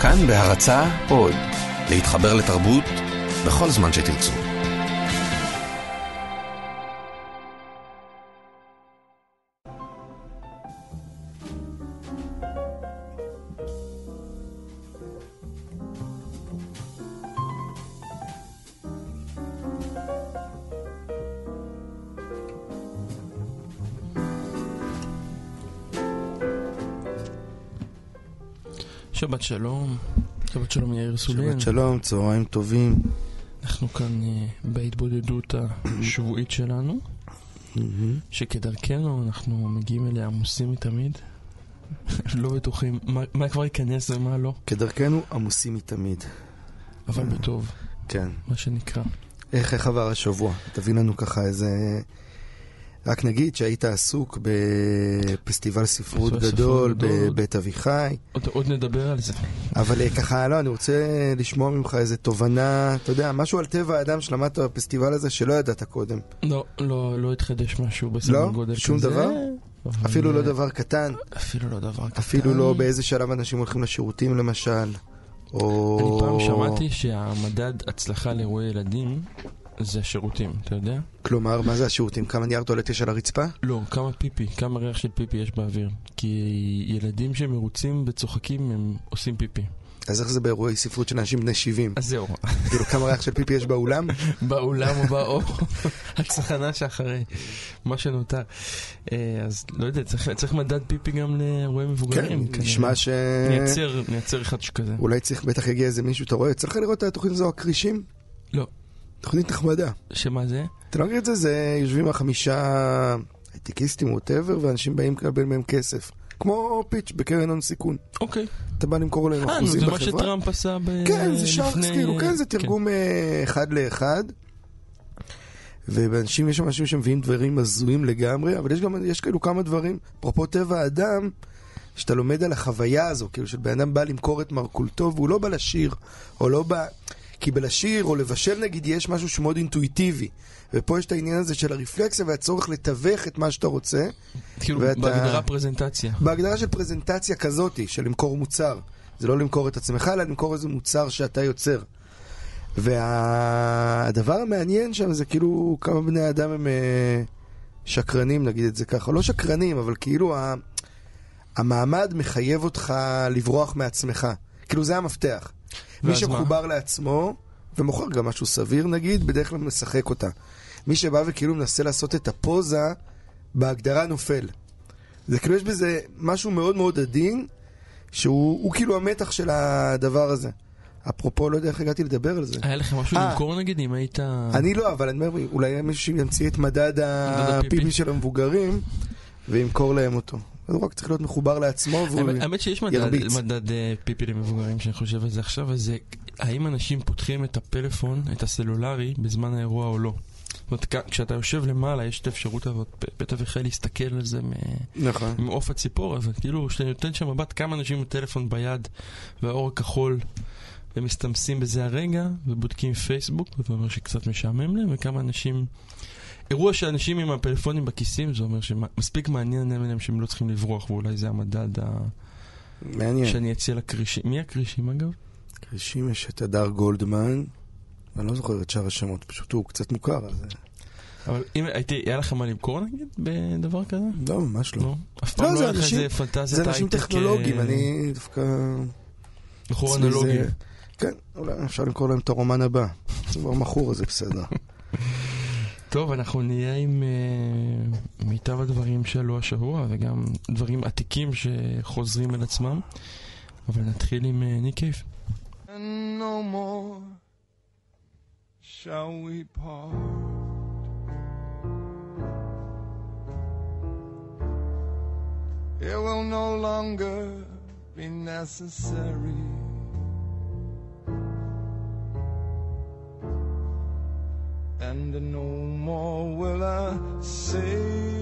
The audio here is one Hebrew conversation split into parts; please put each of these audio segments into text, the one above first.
כאן בהרצאה עוד, להתחבר לתרבות בכל זמן שתרצו. שבת שלום, שבת שלום יאיר סולין. שבת שלום, צהריים טובים. אנחנו כאן בהתבודדות השבועית שלנו, שכדרכנו אנחנו מגיעים אליה עמוסים מתמיד, לא בטוחים מה כבר ייכנס ומה לא. כדרכנו עמוסים מתמיד. אבל בטוב. כן. מה שנקרא. איך עבר השבוע? תביא לנו ככה איזה... רק נגיד שהיית עסוק בפסטיבל ספרות גדול בבית אביחי. עוד נדבר על זה. אבל ככה, לא, אני רוצה לשמוע ממך איזה תובנה, אתה יודע, משהו על טבע האדם שלמדת בפסטיבל הזה שלא ידעת קודם. לא התחדש משהו בסדר גודל כזה. שום דבר? אפילו לא דבר קטן? אפילו לא דבר קטן. אפילו לא באיזה שלב אנשים הולכים לשירותים למשל? אני פעם שמעתי שהמדד הצלחה לאירועי ילדים זה השירותים, אתה יודע? כלומר, מה זה השירותים? כמה נייר טואלט יש על הרצפה? לא, כמה ריח של פיפי יש באוויר. כי ילדים שמרוצים וצוחקים הם עושים פיפי. אז איך זה באירועי ספרות של אנשים בני 70? אז זהו. כאילו, כמה ריח של פיפי יש באולם? באולם או באור. הצחנה שאחרי מה שנותר. אז לא יודע, צריך מדד פיפי גם לאירועי מבוגרים. כן, נשמע ש... נייצר אחד שכזה. אולי צריך, בטח יגיע איזה מישהו, אתה רואה? צריך לראות את התוכנית הזו, הקרישים? לא. תוכנית נחמדה. שמה זה? אתה לא מכיר את זה? זה יושבים 5 הייטקיסטים או whatever, ואנשים באים לקבל מהם כסף. כמו פיץ' בקרן הון סיכון. אוקיי. אתה בא למכור להם אחוזים בחברה. זה מה שטראמפ עשה כן, זה שרקס, כאילו, כן, זה תרגום אחד לאחד. ובאנשים יש שם אנשים שמביאים דברים הזויים לגמרי, אבל יש כאילו כמה דברים. אפרופו טבע האדם, שאתה לומד על החוויה הזו, כאילו שבן אדם בא למכור את מרכולתו, והוא לא בא לשיר, או לא בא... כי בלשיר או לבשל נגיד יש משהו שמאוד אינטואיטיבי, ופה יש את העניין הזה של הרפלקסיה והצורך לתווך את מה שאתה רוצה. כאילו בהגדרה פרזנטציה. בהגדרה של פרזנטציה כזאת, של למכור מוצר. זה לא למכור את עצמך, אלא למכור איזה מוצר שאתה יוצר. והדבר המעניין שם זה כאילו כמה בני אדם הם שקרנים, נגיד את זה ככה. לא שקרנים, אבל כאילו המעמד מחייב אותך לברוח מעצמך. כאילו זה המפתח. מי שמחובר לעצמו, ומוכר גם משהו סביר נגיד, בדרך כלל משחק אותה. מי שבא וכאילו מנסה לעשות את הפוזה, בהגדרה נופל. זה כאילו יש בזה משהו מאוד מאוד עדין, שהוא כאילו המתח של הדבר הזה. אפרופו, לא יודע איך הגעתי לדבר על זה. היה לך משהו למכור נגיד, אם היית... אני לא, אבל אני אומר, אולי מישהו שימציא את מדד הפיפי של המבוגרים, וימכור להם אותו. אז הוא רק צריך להיות מחובר לעצמו והוא ירביץ. האמת שיש מדד פיפי למבוגרים שאני חושב על זה עכשיו, אז זה האם אנשים פותחים את הפלאפון, את הסלולרי, בזמן האירוע או לא. זאת אומרת, כשאתה יושב למעלה, יש את האפשרות הזאת, בית אביחי להסתכל על זה מעוף הציפור, אז כאילו, שאתה נותן שם מבט כמה אנשים עם טלפון ביד, והאור הכחול, ומסתמסים בזה הרגע, ובודקים פייסבוק, וזה אומר שקצת משעמם להם, וכמה אנשים... אירוע שאנשים עם הפלאפונים בכיסים, זה אומר שמספיק מעניין להם שהם לא צריכים לברוח, ואולי זה המדד מעניין. שאני אציע לקרישים. מי הקרישים אגב? קרישים יש את הדר גולדמן, אני לא זוכר את שאר השמות, פשוט הוא קצת מוכר. אבל אם היה לך מה למכור נגיד בדבר כזה? לא, ממש לא. אף פעם לא היה לך איזה פנטזיה. זה אנשים טכנולוגיים, אני דווקא... בחור אנלוגי. כן, אולי אפשר למכור להם את הרומן הבא. זה כבר מכור, זה בסדר. טוב, אנחנו נהיה עם מיטב הדברים שלו השבוע, וגם דברים עתיקים שחוזרים על עצמם. אבל נתחיל עם ניק קייב. And no more shall we part. It will no longer be necessary. And no more will I say,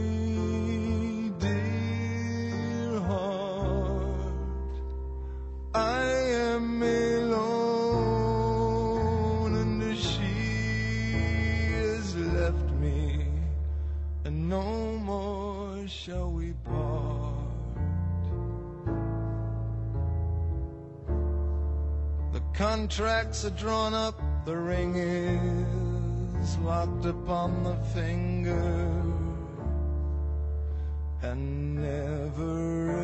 dear heart, I am alone and she has left me, and no more shall we part. contracts are drawn up, the ring is locked upon the finger, and never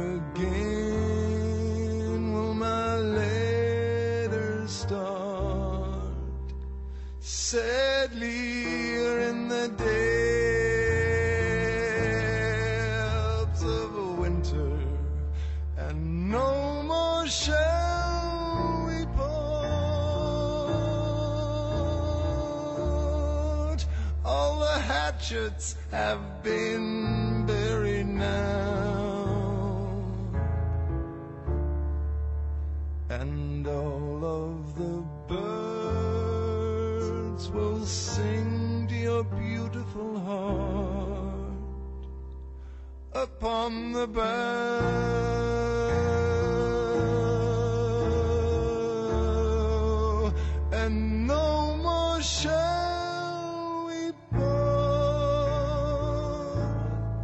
again will my letters start. Sadly, you're in the depths of a winter, and no more shall we part. All the hatchets have been buried now, and all of the birds will sing to your beautiful heart upon the bough, and no more shall we part.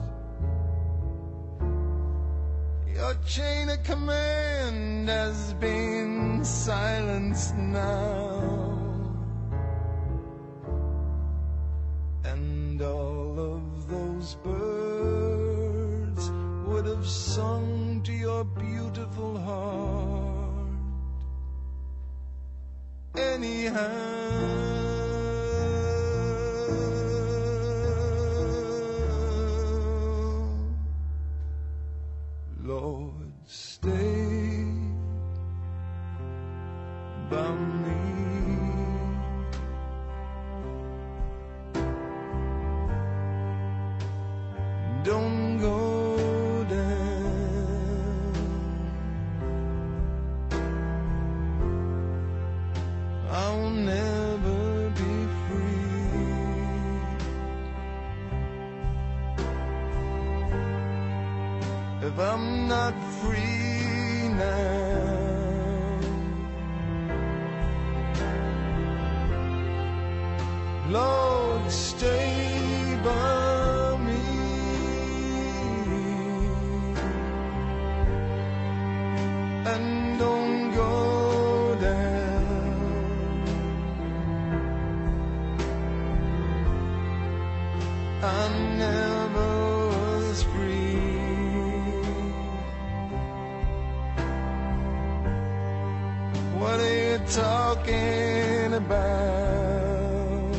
Your chain of command has been silenced now, and all of those birds would have sung to your beautiful heart anyhow. Lord, stay by me. Don't go down. I'll never be free. If I'm not free now, Lord, stay by me, and don't go down. I never was free. What are you talking about?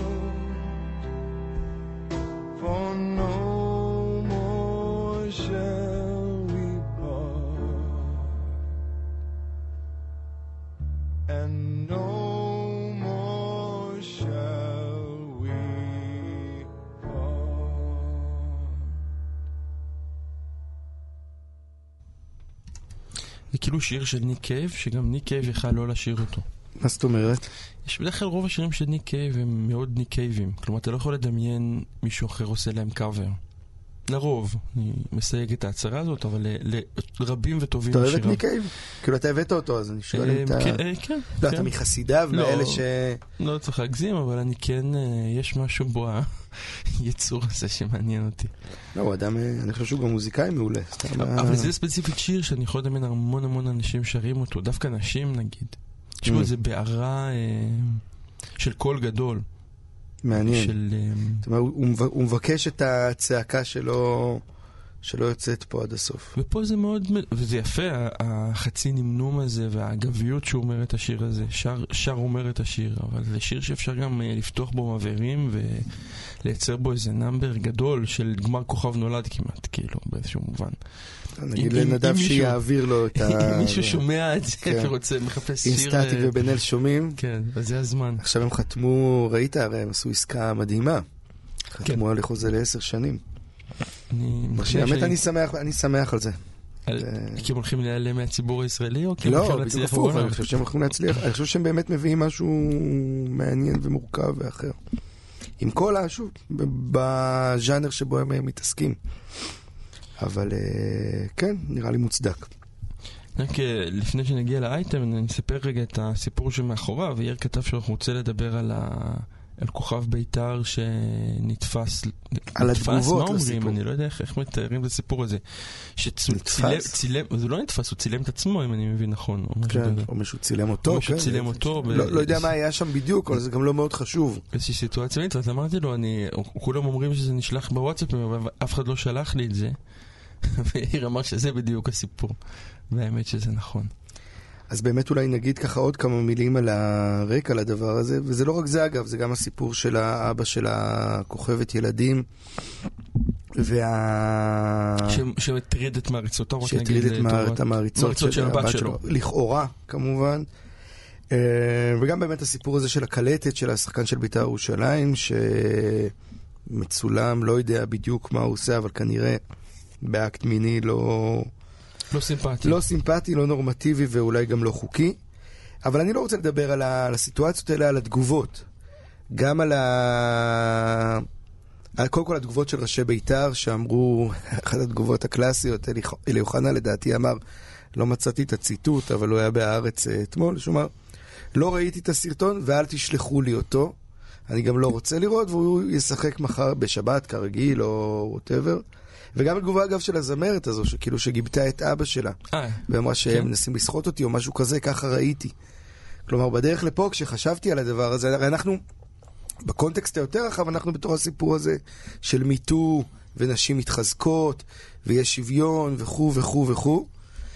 For no more shall we part, and no more shall we part. זה כאילו שיר של ניק קייב, שגם ניק קייב יכל לא לשיר אותו. מה זאת אומרת? יש בדרך כלל רוב השירים של ניק קייב הם מאוד ניק קייבים. כלומר, אתה לא יכול לדמיין מישהו אחר עושה להם קאבר. לרוב, אני מסייג את ההצהרה הזאת, אבל לרבים וטובים אתה בשירה. אוהב את ניק קייב? כאילו אתה הבאת אותו, אז אני שואל אם אתה... כן. לא, אתה מחסידיו, מאלה ש... לא צריך להגזים, אבל אני כן, יש משהו בו היצור הזה שמעניין אותי. לא, הוא אדם, אני חושב שהוא גם מוזיקאי מעולה. אבל זה ספציפית שיר שאני יכול לדמיין המון אנשים שרים אותו, דווקא נשים נגיד. יש בו איזה בערה של קול גדול. מעניין. של... זאת אומרת, הוא מבקש את הצעקה שלו יוצאת פה עד הסוף. ופה זה מאוד, וזה יפה, החצי נמנום הזה והגביות שהוא אומר את השיר הזה. שר אומר את השיר, אבל זה שיר שאפשר גם לפתוח בו מבערים ולייצר בו איזה נאמבר גדול של גמר כוכב נולד כמעט, כאילו, באיזשהו מובן. נגיד לנדב שיעביר לו את ה... אם מישהו שומע את זה ורוצה, מחפש שיר... אינסטטי ובן אל שומעים. כן, וזה הזמן. עכשיו הם חתמו, ראית הרי, הם עשו עסקה מדהימה. חתמו על חוזה ל10 שנים. באמת אני שמח על זה. כי הם הולכים להיעלם מהציבור הישראלי, או כי הם לא, הולכים להצליח בדיוק הפוך, בעולם? אני חושב שהם הולכים להצליח. אני חושב שהם באמת מביאים משהו מעניין ומורכב ואחר. עם כל שוב, בז'אנר שבו הם מתעסקים. אבל כן, נראה לי מוצדק. רק לפני שנגיע לאייטם, אני אספר רגע את הסיפור שמאחוריו, וייר כתב שאנחנו רוצה לדבר על על כוכב ביתר שנתפס... על התגובות מה לסיפור. אומרים? אני לא יודע איך מתארים את הסיפור הזה. שצילם, זה לא נתפס, הוא צילם את עצמו, אם אני מבין נכון. כן, או מישהו צילם אותו. או מישהו צילם אותו. לא יודע מה היה שם בדיוק, אבל זה גם לא מאוד חשוב. באיזושהי סיטואציה, אז אמרתי לו, כולם אומרים שזה נשלח בוואטסאפ, אבל אף אחד לא שלח לי את זה. ואיר אמר שזה בדיוק הסיפור. והאמת שזה נכון. אז באמת אולי נגיד ככה עוד כמה מילים על הרקע לדבר הזה, וזה לא רק זה אגב, זה גם הסיפור של האבא של הכוכבת ילדים, שמטריד את מעריצותו, שהטריד את המעריצות של הבת שלו, לכאורה כמובן, וגם באמת הסיפור הזה של הקלטת של השחקן של בית"ר ירושלים, שמצולם, לא יודע בדיוק מה הוא עושה, אבל כנראה באקט מיני לא סימפטי, לא נורמטיבי ואולי גם לא חוקי. אבל אני לא רוצה לדבר על הסיטואציות האלה, על התגובות. גם על קודם כל התגובות של ראשי בית"ר, שאמרו, אחת התגובות הקלאסיות, אלי אוחנה לדעתי אמר, לא מצאתי את הציטוט, אבל הוא היה בהארץ אתמול, שאומר, לא ראיתי את הסרטון ואל תשלחו לי אותו. אני גם לא רוצה לראות, והוא ישחק מחר בשבת כרגיל או whatever. וגם התגובה אגב של הזמרת הזו, שכאילו שגיבתה את אבא שלה. ואמרה שהם מנסים לסחוט אותי או משהו כזה, ככה ראיתי. כלומר, בדרך לפה, כשחשבתי על הדבר הזה, הרי אנחנו, בקונטקסט היותר רחב, אנחנו בתוך הסיפור הזה של מיטו, ונשים מתחזקות, ויש שוויון, וכו' וכו' וכו'.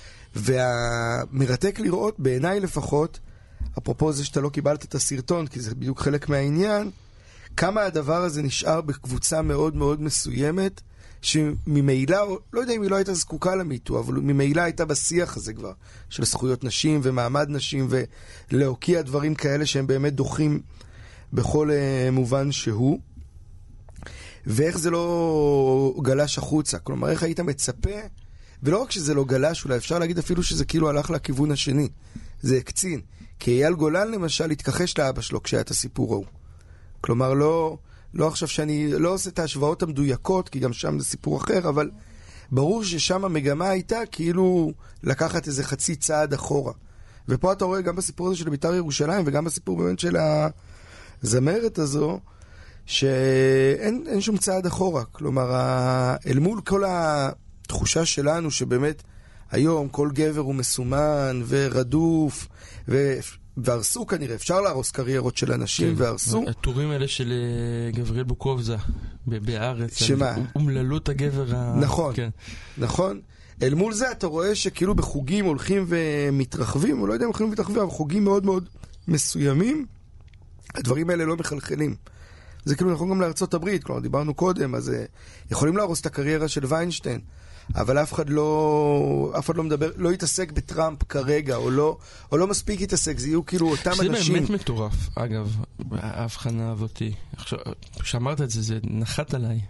והמרתק לראות, בעיניי לפחות, אפרופו זה שאתה לא קיבלת את הסרטון, כי זה בדיוק חלק מהעניין, כמה הדבר הזה נשאר בקבוצה מאוד מאוד מסוימת, שממילא, לא יודע אם היא לא הייתה זקוקה למיטו, אבל ממילא הייתה בשיח הזה כבר, של זכויות נשים ומעמד נשים, ולהוקיע דברים כאלה שהם באמת דוחים בכל מובן שהוא. ואיך זה לא גלש החוצה, כלומר איך היית מצפה, ולא רק שזה לא גלש, אולי אפשר להגיד אפילו שזה כאילו הלך לכיוון השני, זה הקצין, כי אייל גולן למשל התכחש לאבא שלו כשהיה את הסיפור ההוא. כלומר לא עכשיו שאני לא עושה את ההשוואות המדויקות, כי גם שם זה סיפור אחר, אבל ברור ששם המגמה הייתה כאילו לקחת איזה חצי צעד אחורה. ופה אתה רואה גם בסיפור הזה של בית"ר ירושלים, וגם בסיפור באמת של הזמרת הזו, שאין שום צעד אחורה. כלומר, אל מול כל התחושה שלנו שבאמת היום כל גבר הוא מסומן ורדוף, והרסו כנראה, אפשר להרוס קריירות של אנשים, והרסו. הטורים האלה של גבריאל בוקובזה בארץ, שמה? אומללות הגבר נכון, נכון. אל מול זה אתה רואה שכאילו בחוגים הולכים ומתרחבים, או לא יודע אם הולכים ומתרחבים, אבל חוגים מאוד מאוד מסוימים, הדברים האלה לא מחלחלים. זה כאילו נכון גם לארצות הברית, כלומר דיברנו קודם, אז יכולים להרוס את הקריירה של ויינשטיין, אבל אף אחד לא מדבר, לא יתעסק בטראמפ כרגע, או לא מספיק יתעסק, זה יהיו כאילו אותם אנשים. זה באמת מטורף, אגב, ההבחנה הזאתי. כשאמרת את זה, זה נחת עליי.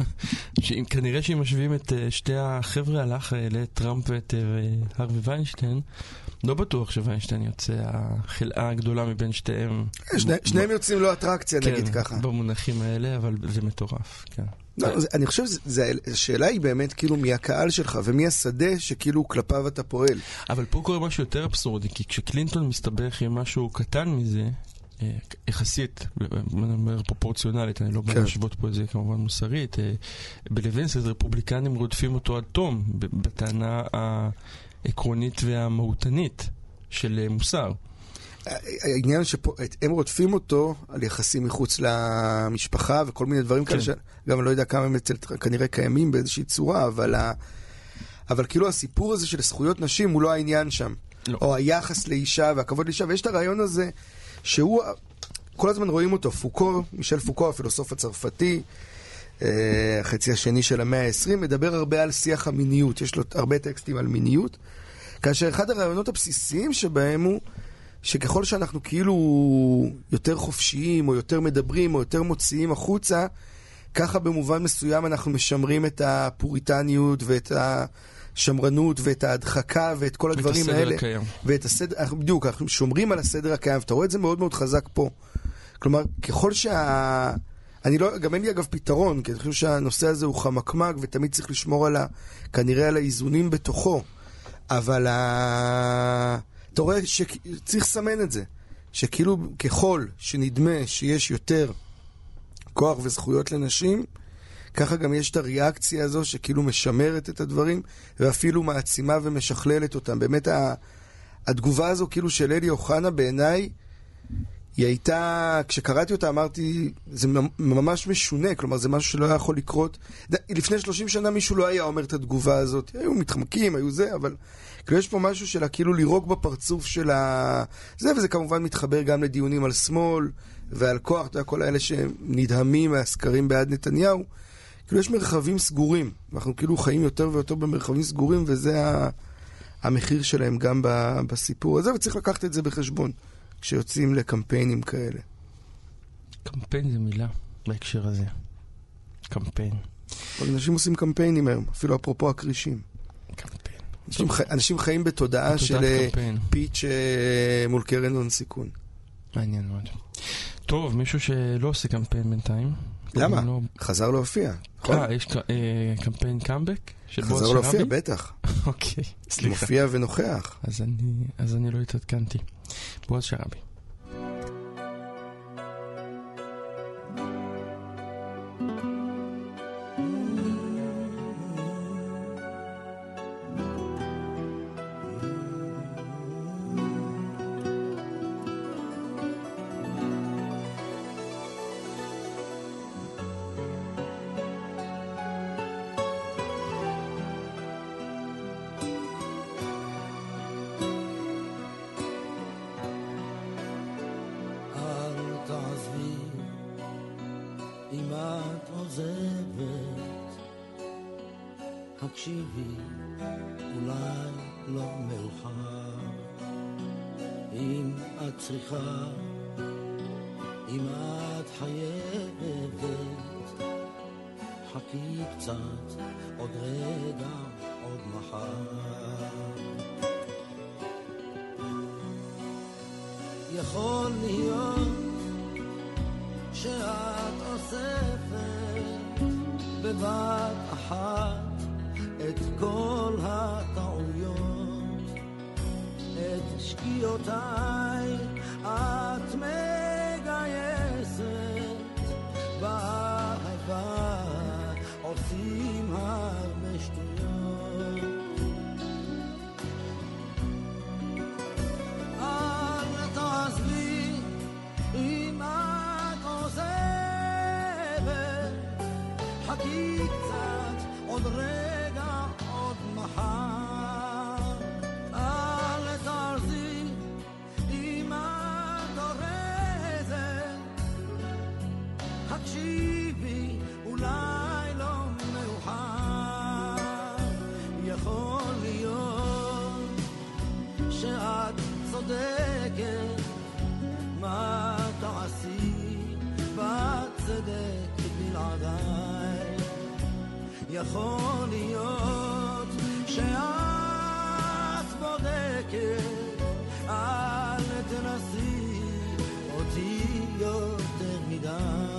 כנראה שאם משווים את שתי החבר'ה הלך לטראמפ ואת הרווי ויינשטיין, לא בטוח שוויינשטיין יוצא החלאה הגדולה מבין שתיהם. שניהם יוצאים לא אטרקציה, נגיד ככה. במונחים האלה, אבל זה מטורף, כן. אני חושב שהשאלה היא באמת כאילו מי הקהל שלך ומי השדה שכאילו כלפיו אתה פועל. אבל פה קורה משהו יותר אבסורדי, כי כשקלינטון מסתבך עם משהו קטן מזה, יחסית, אני אומר פרופורציונלית, אני לא בא להשוות פה את זה כמובן מוסרית, בלווינסקי רפובליקנים רודפים אותו עד תום, בטענה העקרונית והמהותנית של מוסר. העניין שהם רודפים אותו על יחסים מחוץ למשפחה וכל מיני דברים כאלה שגם אני לא יודע כמה הם כנראה קיימים באיזושהי צורה, אבל כאילו הסיפור הזה של זכויות נשים הוא לא העניין שם, או היחס לאישה והכבוד לאישה, ויש את הרעיון הזה שהוא כל הזמן רואים אותו, פוקו, מישל פוקו, הפילוסוף הצרפתי, החצי השני של המאה ה-20, מדבר הרבה על שיח המיניות, יש לו הרבה טקסטים על מיניות, כאשר אחד הרעיונות הבסיסיים שבהם הוא שככל שאנחנו כאילו יותר חופשיים, או יותר מדברים, או יותר מוציאים החוצה, ככה במובן מסוים אנחנו משמרים את הפוריטניות, ואת השמרנות, ואת ההדחקה, ואת כל הדברים האלה. ואת הסדר הקיים. ואת הסדר, בדיוק, אנחנו שומרים על הסדר הקיים, ואתה רואה את זה מאוד מאוד חזק פה. כלומר, ככל גם אין לי אגב פתרון, כי אני חושב שהנושא הזה הוא חמקמק, ותמיד צריך לשמור כנראה על האיזונים בתוכו. אבל אתה רואה שצריך לסמן את זה. שכאילו ככל שנדמה שיש יותר כוח וזכויות לנשים, ככה גם יש את הריאקציה הזו שכאילו משמרת את הדברים, ואפילו מעצימה ומשכללת אותם. באמת התגובה הזו כאילו של אלי אוחנה בעיניי, היא הייתה, כשקראתי אותה אמרתי, זה ממש משונה, כלומר זה משהו שלא היה יכול לקרות. לפני 30 שנה מישהו לא היה אומר את התגובה הזאת, היו מתחמקים, היו זה, אבל כאילו יש פה משהו שלה כאילו לירוק בפרצוף של זה, וזה כמובן מתחבר גם לדיונים על שמאל ועל כוח, אתה יודע, כל האלה שנדהמים מהסקרים בעד נתניהו. כאילו יש מרחבים סגורים, אנחנו כאילו חיים יותר ויותר במרחבים סגורים, וזה המחיר שלהם גם בסיפור הזה, וצריך לקחת את זה בחשבון כשיוצאים לקמפיינים כאלה. קמפיין זה מילה בהקשר הזה. קמפיין. אנשים עושים קמפיינים היום, אפילו אפרופו הקרישים. קמפיין. אנשים חיים בתודעה של פיץ' מול קרן הון סיכון. מעניין מאוד. טוב, מישהו שלא עושה קמפיין בינתיים. למה? חזר להופיע. יש קמפיין קאמבק? חזר להופיע, בטח. אוקיי, סליחה. מופיע ונוכח. אז אני לא התעדכנתי. בועז שרעבי. תקשיבי, אולי לא מאוחר. אם את צריכה, אם את חייבת, חכי קצת, עוד רגע, עוד מחר. יכול להיות שאת אוספת בבת אחת את כל הטעויות, את שקיעותיי את מגייסת, באהבה עושים הרבה שטויות. אל תעזבי אם את עוזבת, חכי קצת עוד רגע עוד מחר. אל תעזבי אם את אורזת, הקשיבי אולי לא מאוחר. יכול להיות שאת צודקת, מה תעשי בצדק בלעדיי. יכול להיות שאת בודקת, אל תנסי אותי יותר מדי.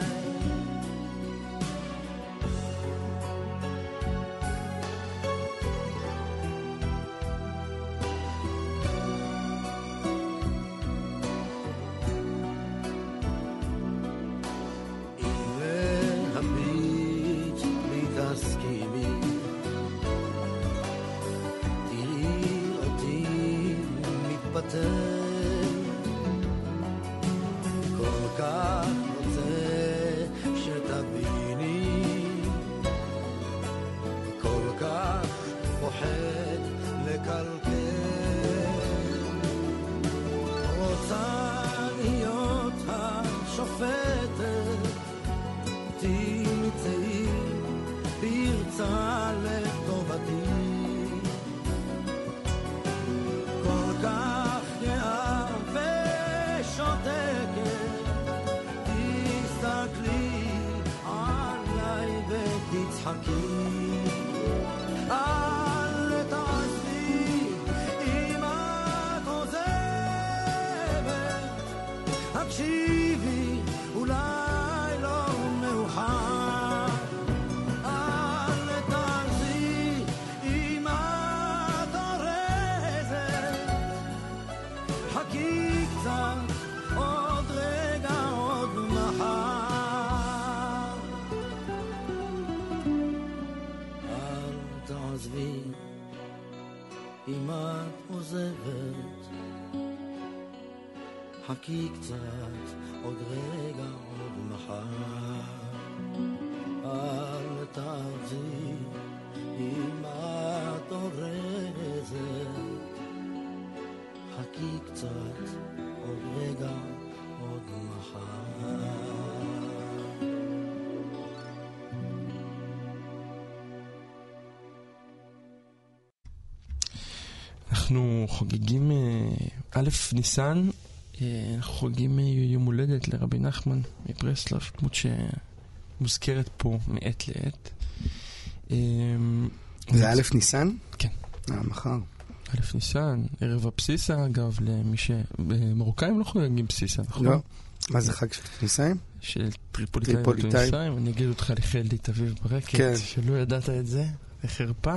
כל כך רוצה שתביני, כל כך פוחד לקלקל, רוצה להיות השופטת, תמצאי פרצה לטובתי. כל כך תצחקי, אל תעזבי אם את עוזבת, הקשיבי אולי לא מאוחר. אל תעזבי אם את אורזת, חכי קצת, עוד רגע, עוד מחר. אל תעזבי אם את עוזבת, חכי קצת, עוד רגע, עוד מחר. אל תעזבי אם את אורזת, חכי קצת, עוד רגע, עוד מחר. אנחנו חוגגים א' ניסן, אנחנו חוגגים יום הולדת לרבי נחמן מברסלב, דמות שמוזכרת פה מעת לעת. זה א' ניסן? כן. מחר. א' ניסן, ערב הבסיסה, אגב, למי מרוקאים לא חוגגים בסיסה, נכון? לא. מה זה חג של ניסאים? של טריפוליטאים וטוניסאים. אני אגיד אותך לחלדי תביב ברקת, שלא ידעת את זה, בחרפה.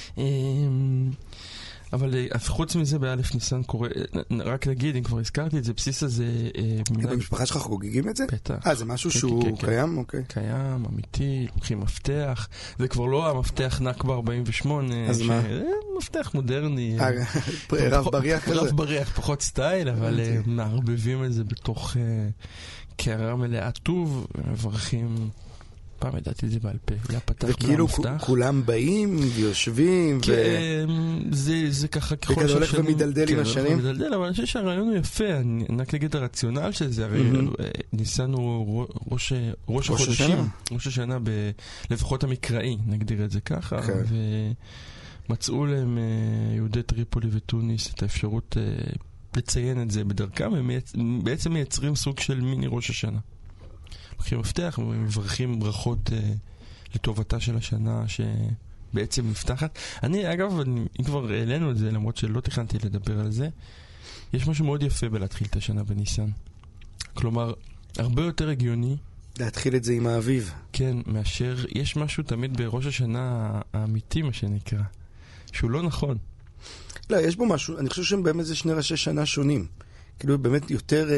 אבל חוץ מזה באלף ניסן קורה, רק נגיד, אם כבר הזכרתי את זה, בסיסה זה... במשפחה שלך חוגגים את זה? בטח. זה משהו שהוא קיים? אוקיי. קיים, אמיתי, לוקחים מפתח. זה כבר לא המפתח נקבה 48. אז מה? מפתח מודרני. רב בריח כזה. רב בריח, פחות סטייל, אבל מערבבים את זה בתוך קערה מלאה טוב, מברכים... פעם ידעתי את זה בעל פה, היה פתח וכאילו כולם באים ויושבים זה ככה ככל וכזה הולך ומדלדל עם השנים מדלדל, אבל אני חושב שהרעיון הוא יפה, אני רק אגיד הרציונל של זה, הרי ניסנו ראש החודשים, ראש השנה לפחות המקראי, נגדיר את זה ככה, ומצאו להם יהודי טריפולי וטוניס את האפשרות לציין את זה בדרכם, הם בעצם מייצרים סוג של מיני ראש השנה. לוקחים מפתח ומברכים ברכות לטובתה של השנה שבעצם נפתחת. אגב, אם כבר העלינו את זה, למרות שלא תכנתי לדבר על זה, יש משהו מאוד יפה בלהתחיל את השנה בניסן. כלומר, הרבה יותר הגיוני להתחיל את זה עם האביב. כן, מאשר יש משהו תמיד בראש השנה האמיתי, מה שנקרא, שהוא לא נכון. לא, יש בו משהו, אני חושב שהם באמת זה שני ראשי שנה שונים. כאילו באמת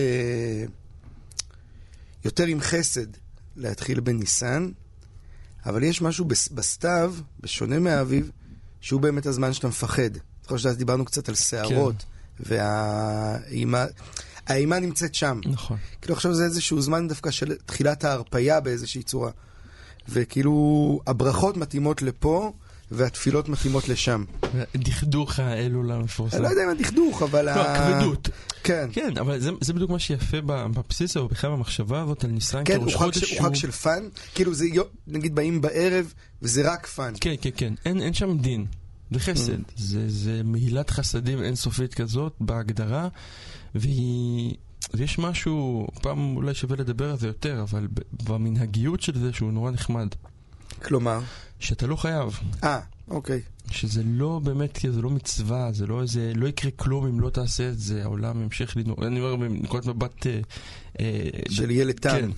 יותר עם חסד להתחיל בניסן, אבל יש משהו בסתיו, בשונה מהאביב, שהוא באמת הזמן שאתה מפחד. זוכר שאז דיברנו קצת על שערות, והאימה נמצאת שם. נכון. כאילו עכשיו זה איזשהו זמן דווקא של תחילת ההרפאיה באיזושהי צורה. וכאילו הברכות מתאימות לפה, והתפילות מתאימות לשם. דכדוך האלו למפורסם. אני לא יודע אם הדכדוך, אבל... לא, הכבדות. כן. כן, אבל זה בדיוק מה שיפה בבסיס, או בכלל במחשבה הזאת על ניסן. כן, הוא חג של פן. כאילו זה, נגיד, באים בערב, וזה רק פן. כן, כן, כן. אין שם דין. זה חסד. זה מהילת חסדים אינסופית כזאת, בהגדרה, ויש משהו, פעם אולי שווה לדבר על זה יותר, אבל במנהגיות של זה שהוא נורא נחמד. כלומר? שאתה לא חייב. אוקיי. שזה לא באמת, זה לא מצווה, זה לא איזה, לא יקרה כלום אם לא תעשה את זה, העולם ימשיך לנור, אני אומר בנקודת מבט של ילד טעם. כן.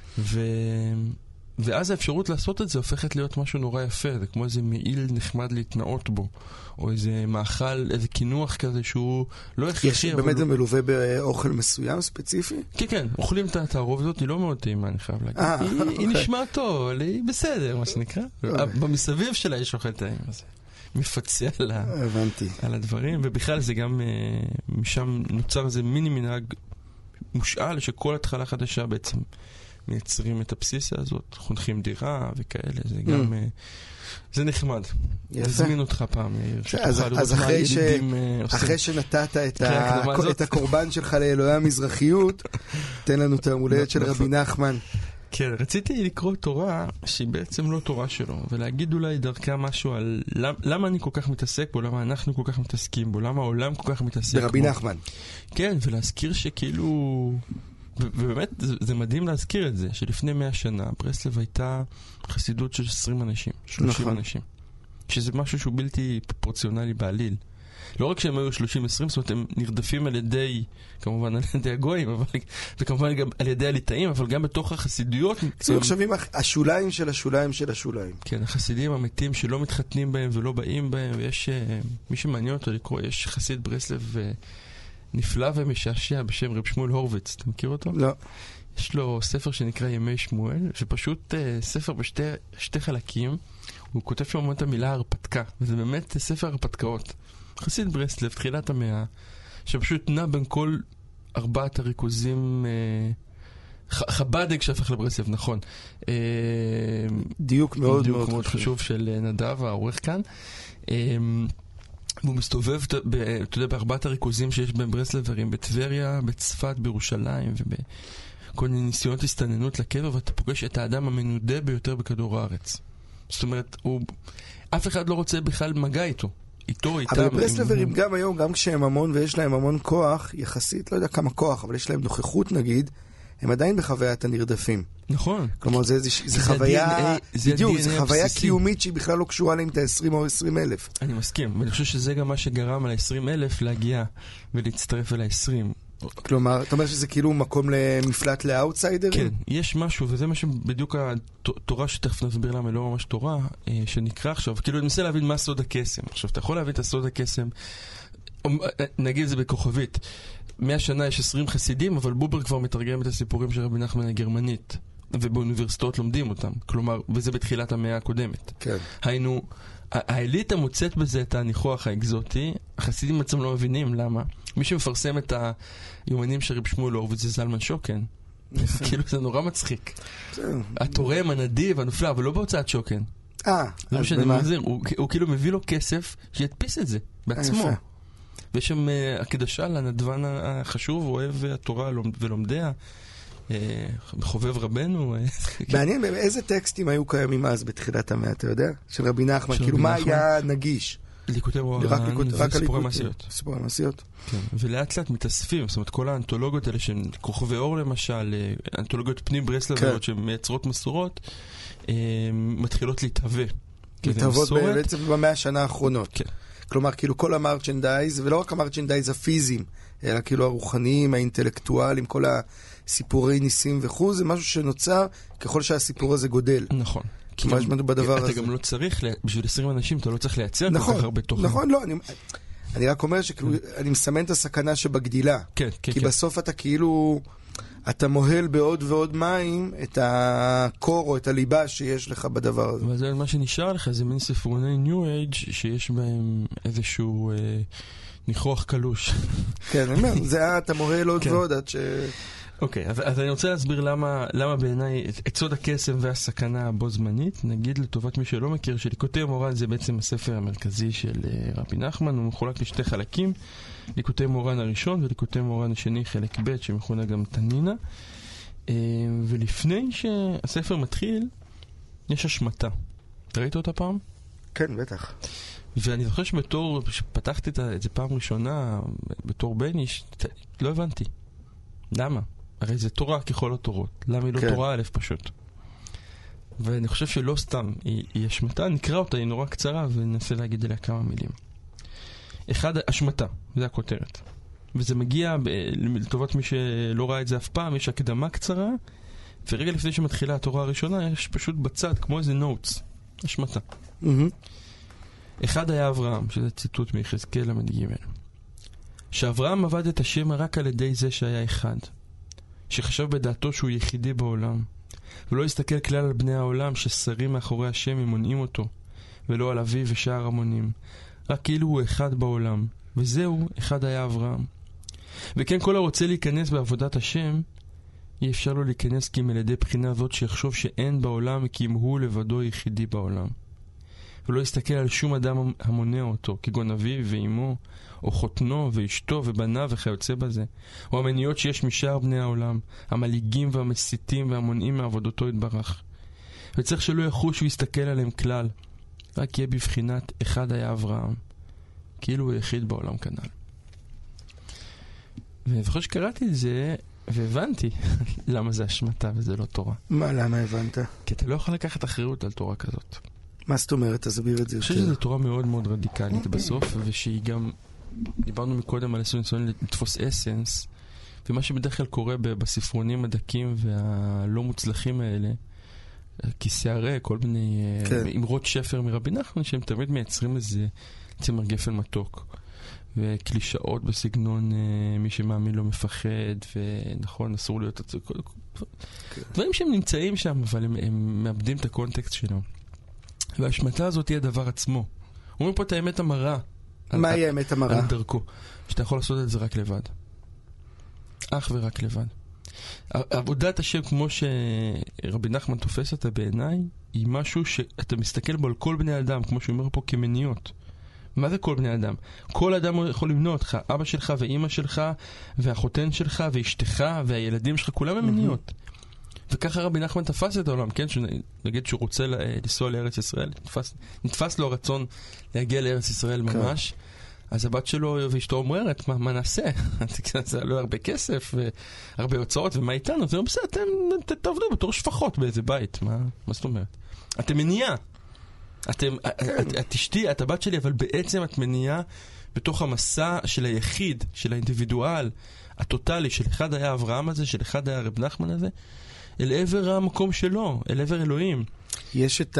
ואז האפשרות לעשות את זה הופכת להיות משהו נורא יפה, זה כמו איזה מעיל נחמד להתנאות בו, או איזה מאכל, איזה כינוח כזה שהוא לא הכרחי. באמת זה מלווה באוכל מסוים ספציפי? כן, כן, אוכלים את התערוב הזאת, היא לא מאוד טעימה, אני חייב להגיד. היא נשמעת טוב, אבל היא בסדר, מה שנקרא. במסביב שלה יש אוכל טעים, אז מפצה על הדברים, ובכלל זה גם, משם נוצר איזה מיני מנהג מושאל, שכל התחלה חדשה בעצם מייצרים את הבסיסה הזאת, חונכים דירה וכאלה, זה גם, זה נחמד. נזמין אותך פעם, יאיר. אז אחרי שנתת את הקורבן שלך לאלוהי המזרחיות, תן לנו את ההולדת של רבי נחמן. כן, רציתי לקרוא תורה שהיא בעצם לא תורה שלו, ולהגיד אולי דרכה משהו על למה אני כל כך מתעסק בו, למה אנחנו כל כך מתעסקים בו, למה העולם כל כך מתעסק בו. ברבי נחמן. כן, ולהזכיר שכאילו... ובאמת זה מדהים להזכיר את זה, שלפני 100 שנה ברסלב הייתה חסידות של 20 אנשים, 30 אנשים, שזה משהו שהוא בלתי פרופורציונלי בעליל. לא רק שהם היו 30-20, זאת אומרת, הם נרדפים על ידי, כמובן על ידי הגויים, וכמובן גם על ידי הליטאים, אבל גם בתוך החסידויות. זה נחשבים השוליים של השוליים של השוליים. כן, החסידים המתים שלא מתחתנים בהם ולא באים בהם, ויש, מי שמעניין אותו לקרוא, יש חסיד ברסלב נפלא ומשעשע בשם רב שמואל הורוביץ. אתה מכיר אותו? לא. יש לו ספר שנקרא ימי שמואל, שפשוט ספר בשתי חלקים. הוא כותב שם את המילה הרפתקה, וזה באמת ספר הרפתקאות. חסיד ברסלב, תחילת המאה, שפשוט נע בין כל 4 הריכוזים, חב"דניק שהפך לברסלב, נכון. דיוק מאוד דיוק מאוד חשוב של נדב, העורך כאן. והוא מסתובב, אתה יודע, ב4 הריכוזים שיש בין ברסלברים, בטבריה, בצפת, בירושלים, ובכל מיני ניסיונות הסתננות לקבע, ואתה פוגש את האדם המנודה ביותר בכדור הארץ. זאת אומרת, אף אחד לא רוצה בכלל מגע איתו. איתם. אבל ברסלברים גם היום, גם כשהם המון ויש להם המון כוח, יחסית, לא יודע כמה כוח, אבל יש להם נוכחות נגיד, הם עדיין בחוויית הנרדפים. נכון. כלומר, זה חוויה, בדיוק, זה חוויה קיומית שהיא בכלל לא קשורה להם את ה-20 או 20,000. אני מסכים, ואני חושב שזה גם מה שגרם על ה-20,000 להגיע ולהצטרף אל ה-20. כלומר, אתה אומר שזה כאילו מקום למפלט לאוטסיידרים? כן, יש משהו, וזה מה שבדיוק התורה שתכף נסביר למה לא ממש תורה, שנקרא עכשיו, כאילו אני מנסה להבין מה סוד הקסם. עכשיו, אתה יכול להבין את הסוד הקסם, נגיד זה בכוכבית, 100 שנה יש 20 חסידים, אבל בובר כבר מתרגם את הסיפורים של רבי נחמן הגרמנית, ובאוניברסיטאות לומדים אותם, כלומר, וזה בתחילת המאה הקודמת. כן. היינו, האליטה מוצאת בזה את הניחוח האקזוטי, החסידים עצמם לא מבינים למה. מי שמפרסם את היומנים של רב שמואל הורוביץ זה זלמן שוקן. כאילו זה נורא מצחיק. התורם, הנדיב, הנופלא, אבל לא בהוצאת שוקן. זה מה שאני מזהיר, הוא כאילו מביא לו כסף שידפיס את זה בעצמו. ויש שם הקדשה לנדבן החשוב, אוהב התורה ולומדיה, חובב רבנו. מעניין, איזה טקסטים היו קיימים אז בתחילת המאה, אתה יודע? של רבי נחמן, כאילו מה היה נגיש? ליקוטי מוהר"ן וסיפורי מעשיות. סיפורי מעשיות. כן, ולאט לאט מתאספים, זאת אומרת כל האנתולוגיות האלה של כוכבי אור למשל, אנתולוגיות פנים ברסלביות שמייצרות מסורות, מתחילות להתהווה. מתהוות בעצם במאה השנה האחרונות. כן. כלומר, כאילו כל המרצ'נדייז, ולא רק המרצ'נדייז הפיזיים, אלא כאילו הרוחניים, האינטלקטואליים, כל הסיפורי ניסים וכו', זה משהו שנוצר ככל שהסיפור הזה גודל. נכון. כי מה שמדו בדבר הזה. אתה גם לא צריך, בשביל 20 אנשים, אתה לא צריך לייצר כל כך הרבה תוכן. נכון, לא, אני רק אומר שכאילו, אני מסמן את הסכנה שבגדילה. כן, כן. כי בסוף אתה כאילו, אתה מוהל בעוד ועוד מים את הקור או את הליבה שיש לך בדבר הזה. וזה מה שנשאר לך, זה מין ספרוני ניו אייג' שיש בהם איזשהו ניחוח קלוש. כן, אני אומר, זה אתה מוהל עוד ועוד עד ש... אוקיי, אז אני רוצה להסביר למה בעיניי את סוד הקסם והסכנה בו זמנית. נגיד לטובת מי שלא מכיר, שליקוטי מוהר"ן זה בעצם הספר המרכזי של רבי נחמן, הוא מחולק לשתי חלקים, ליקוטי מוהר"ן הראשון וליקוטי מוהר"ן השני, חלק ב' שמכונה גם תנינה. ולפני שהספר מתחיל, יש השמטה. ראית אותה פעם? כן, בטח. ואני זוכר שפתחתי את זה פעם ראשונה, בתור בני, לא הבנתי. למה? הרי זה תורה ככל התורות. למה היא לא תורה א' פשוט? ואני חושב שלא סתם. היא השמטה, נקרא אותה, היא נורא קצרה, וננסה להגיד עליה כמה מילים. אחד, השמטה, זה הכותרת. וזה מגיע, לטובת מי שלא ראה את זה אף פעם, יש הקדמה קצרה, ורגע לפני שמתחילה התורה הראשונה, יש פשוט בצד, כמו איזה נוטס. השמטה. אחד היה אברהם, שזה ציטוט מיחזקאל למדג' שאברהם עבד את השם רק על ידי זה שהיה אחד, שחשב בדעתו שהוא יחידי בעולם, ולא הסתכל כלל על בני העולם ששרים מאחורי השם ומונעים אותו, ולא על אביו ושאר המונים, רק כאילו הוא אחד בעולם, וזהו, אחד היה אברהם. וכן כל הרוצה להיכנס בעבודת השם, אי אפשר לו להיכנס כי מלדי בחינה זאת שיחשוב שאין בעולם כי אם הוא לבדו יחידי בעולם. ולא יסתכל על שום אדם המונע אותו, כגון אביו ואימו, או חותנו ואשתו ובניו וכיוצא בזה, או המניעות שיש משאר בני העולם, המליגים והמסיתים והמונעים מעבודתו יתברך. וצריך שלא יחוש ויסתכל עליהם כלל, רק יהיה בבחינת אחד היה אברהם, כאילו הוא יחיד בעולם כנ"ל. ואני זוכר שקראתי את זה, והבנתי למה זה השמטה וזה לא תורה. מה, למה הבנת? כי אתה לא יכול לקחת אחריות על תורה כזאת. מה זאת אומרת? תסביר את זה. אני חושב שזו תורה מאוד מאוד רדיקלית בסוף, ושהיא גם, דיברנו מקודם על ניסיון לתפוס אסנס, ומה שבדרך כלל קורה בספרונים הדקים והלא מוצלחים האלה, כיסא הרי, כל מיני אמרות שפר מרבי נחמן, שהם תמיד מייצרים איזה צמר גפן מתוק. וקלישאות בסגנון מי שמאמין לא מפחד, ונכון, אסור להיות דברים שהם נמצאים שם, אבל הם מאבדים את הקונטקסט שלו. וההשמטה הזאת היא הדבר עצמו. אומרים פה את האמת המרה. מה היא האמת המרה? על דרכו. שאתה יכול לעשות את זה רק לבד. אך ורק לבד. עבודת השם, כמו שרבי נחמן תופס אותה בעיניי, היא משהו שאתה מסתכל בו על כל בני אדם, כמו שהוא אומר פה, כמניות. מה זה כל בני אדם? כל אדם יכול למנוע אותך. אבא שלך ואמא שלך, והחותן שלך, ואשתך, והילדים שלך, כולם הם מניות. וככה רבי נחמן תפס את העולם, כן? נגיד שהוא רוצה לנסוע לארץ ישראל, נתפס לו הרצון להגיע לארץ ישראל ממש, אז הבת שלו ואשתו אומרת, מה נעשה? זה עלו הרבה כסף, והרבה הוצאות, ומה איתנו? זה לא בסדר, אתם תעבדו בתור שפחות באיזה בית. מה זאת אומרת? אתם מניעה. את אשתי, את הבת שלי, אבל בעצם את מניעה בתוך המסע של היחיד, של האינדיבידואל, הטוטלי, של אחד היה אברהם הזה, של אחד היה רב נחמן הזה, אל עבר המקום שלו, אל עבר אלוהים. יש את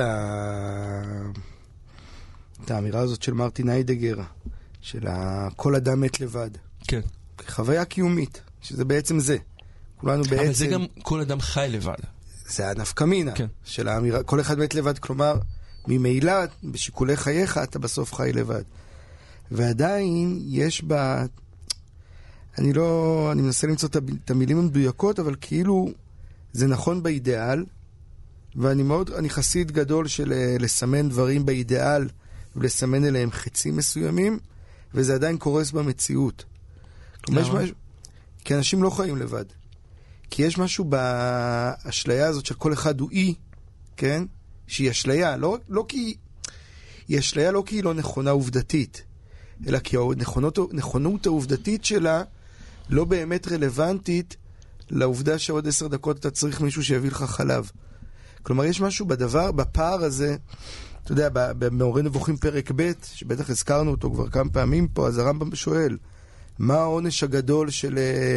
האמירה הזאת של מרטין היידגר, של כל אדם מת לבד. כן. חוויה קיומית, שזה בעצם זה. כולנו בעצם... אבל זה גם כל אדם חי לבד. זה הנפקא מינה של האמירה, כל אחד מת לבד, כלומר, ממילא, בשיקולי חייך, אתה בסוף חי לבד. ועדיין יש בה... אני מנסה למצוא את המילים המדויקות, אבל כאילו זה נכון באידאל, ואני חסיד גדול של לסמן דברים באידאל, ולסמן אליהם חצים מסוימים, וזה עדיין קורס במציאות. כלומר, כי אנשים לא חיים לבד. כי יש משהו באשליה הזאת של כל אחד הוא אי, כן? שהיא אשליה, לא כי... היא אשליה לא כי היא לא נכונה עובדתית, אלא כי הנכונות העובדתית שלה לא באמת רלוונטית לעובדה שעוד 10 דקות אתה צריך מישהו שיביא לך חלב. כלומר, יש משהו בדבר, בפער הזה, אתה יודע, במאורי נבוכים פרק ב', שבטח הזכרנו אותו כבר כמה פעמים פה, אז הרמב"ם שואל, מה העונש הגדול של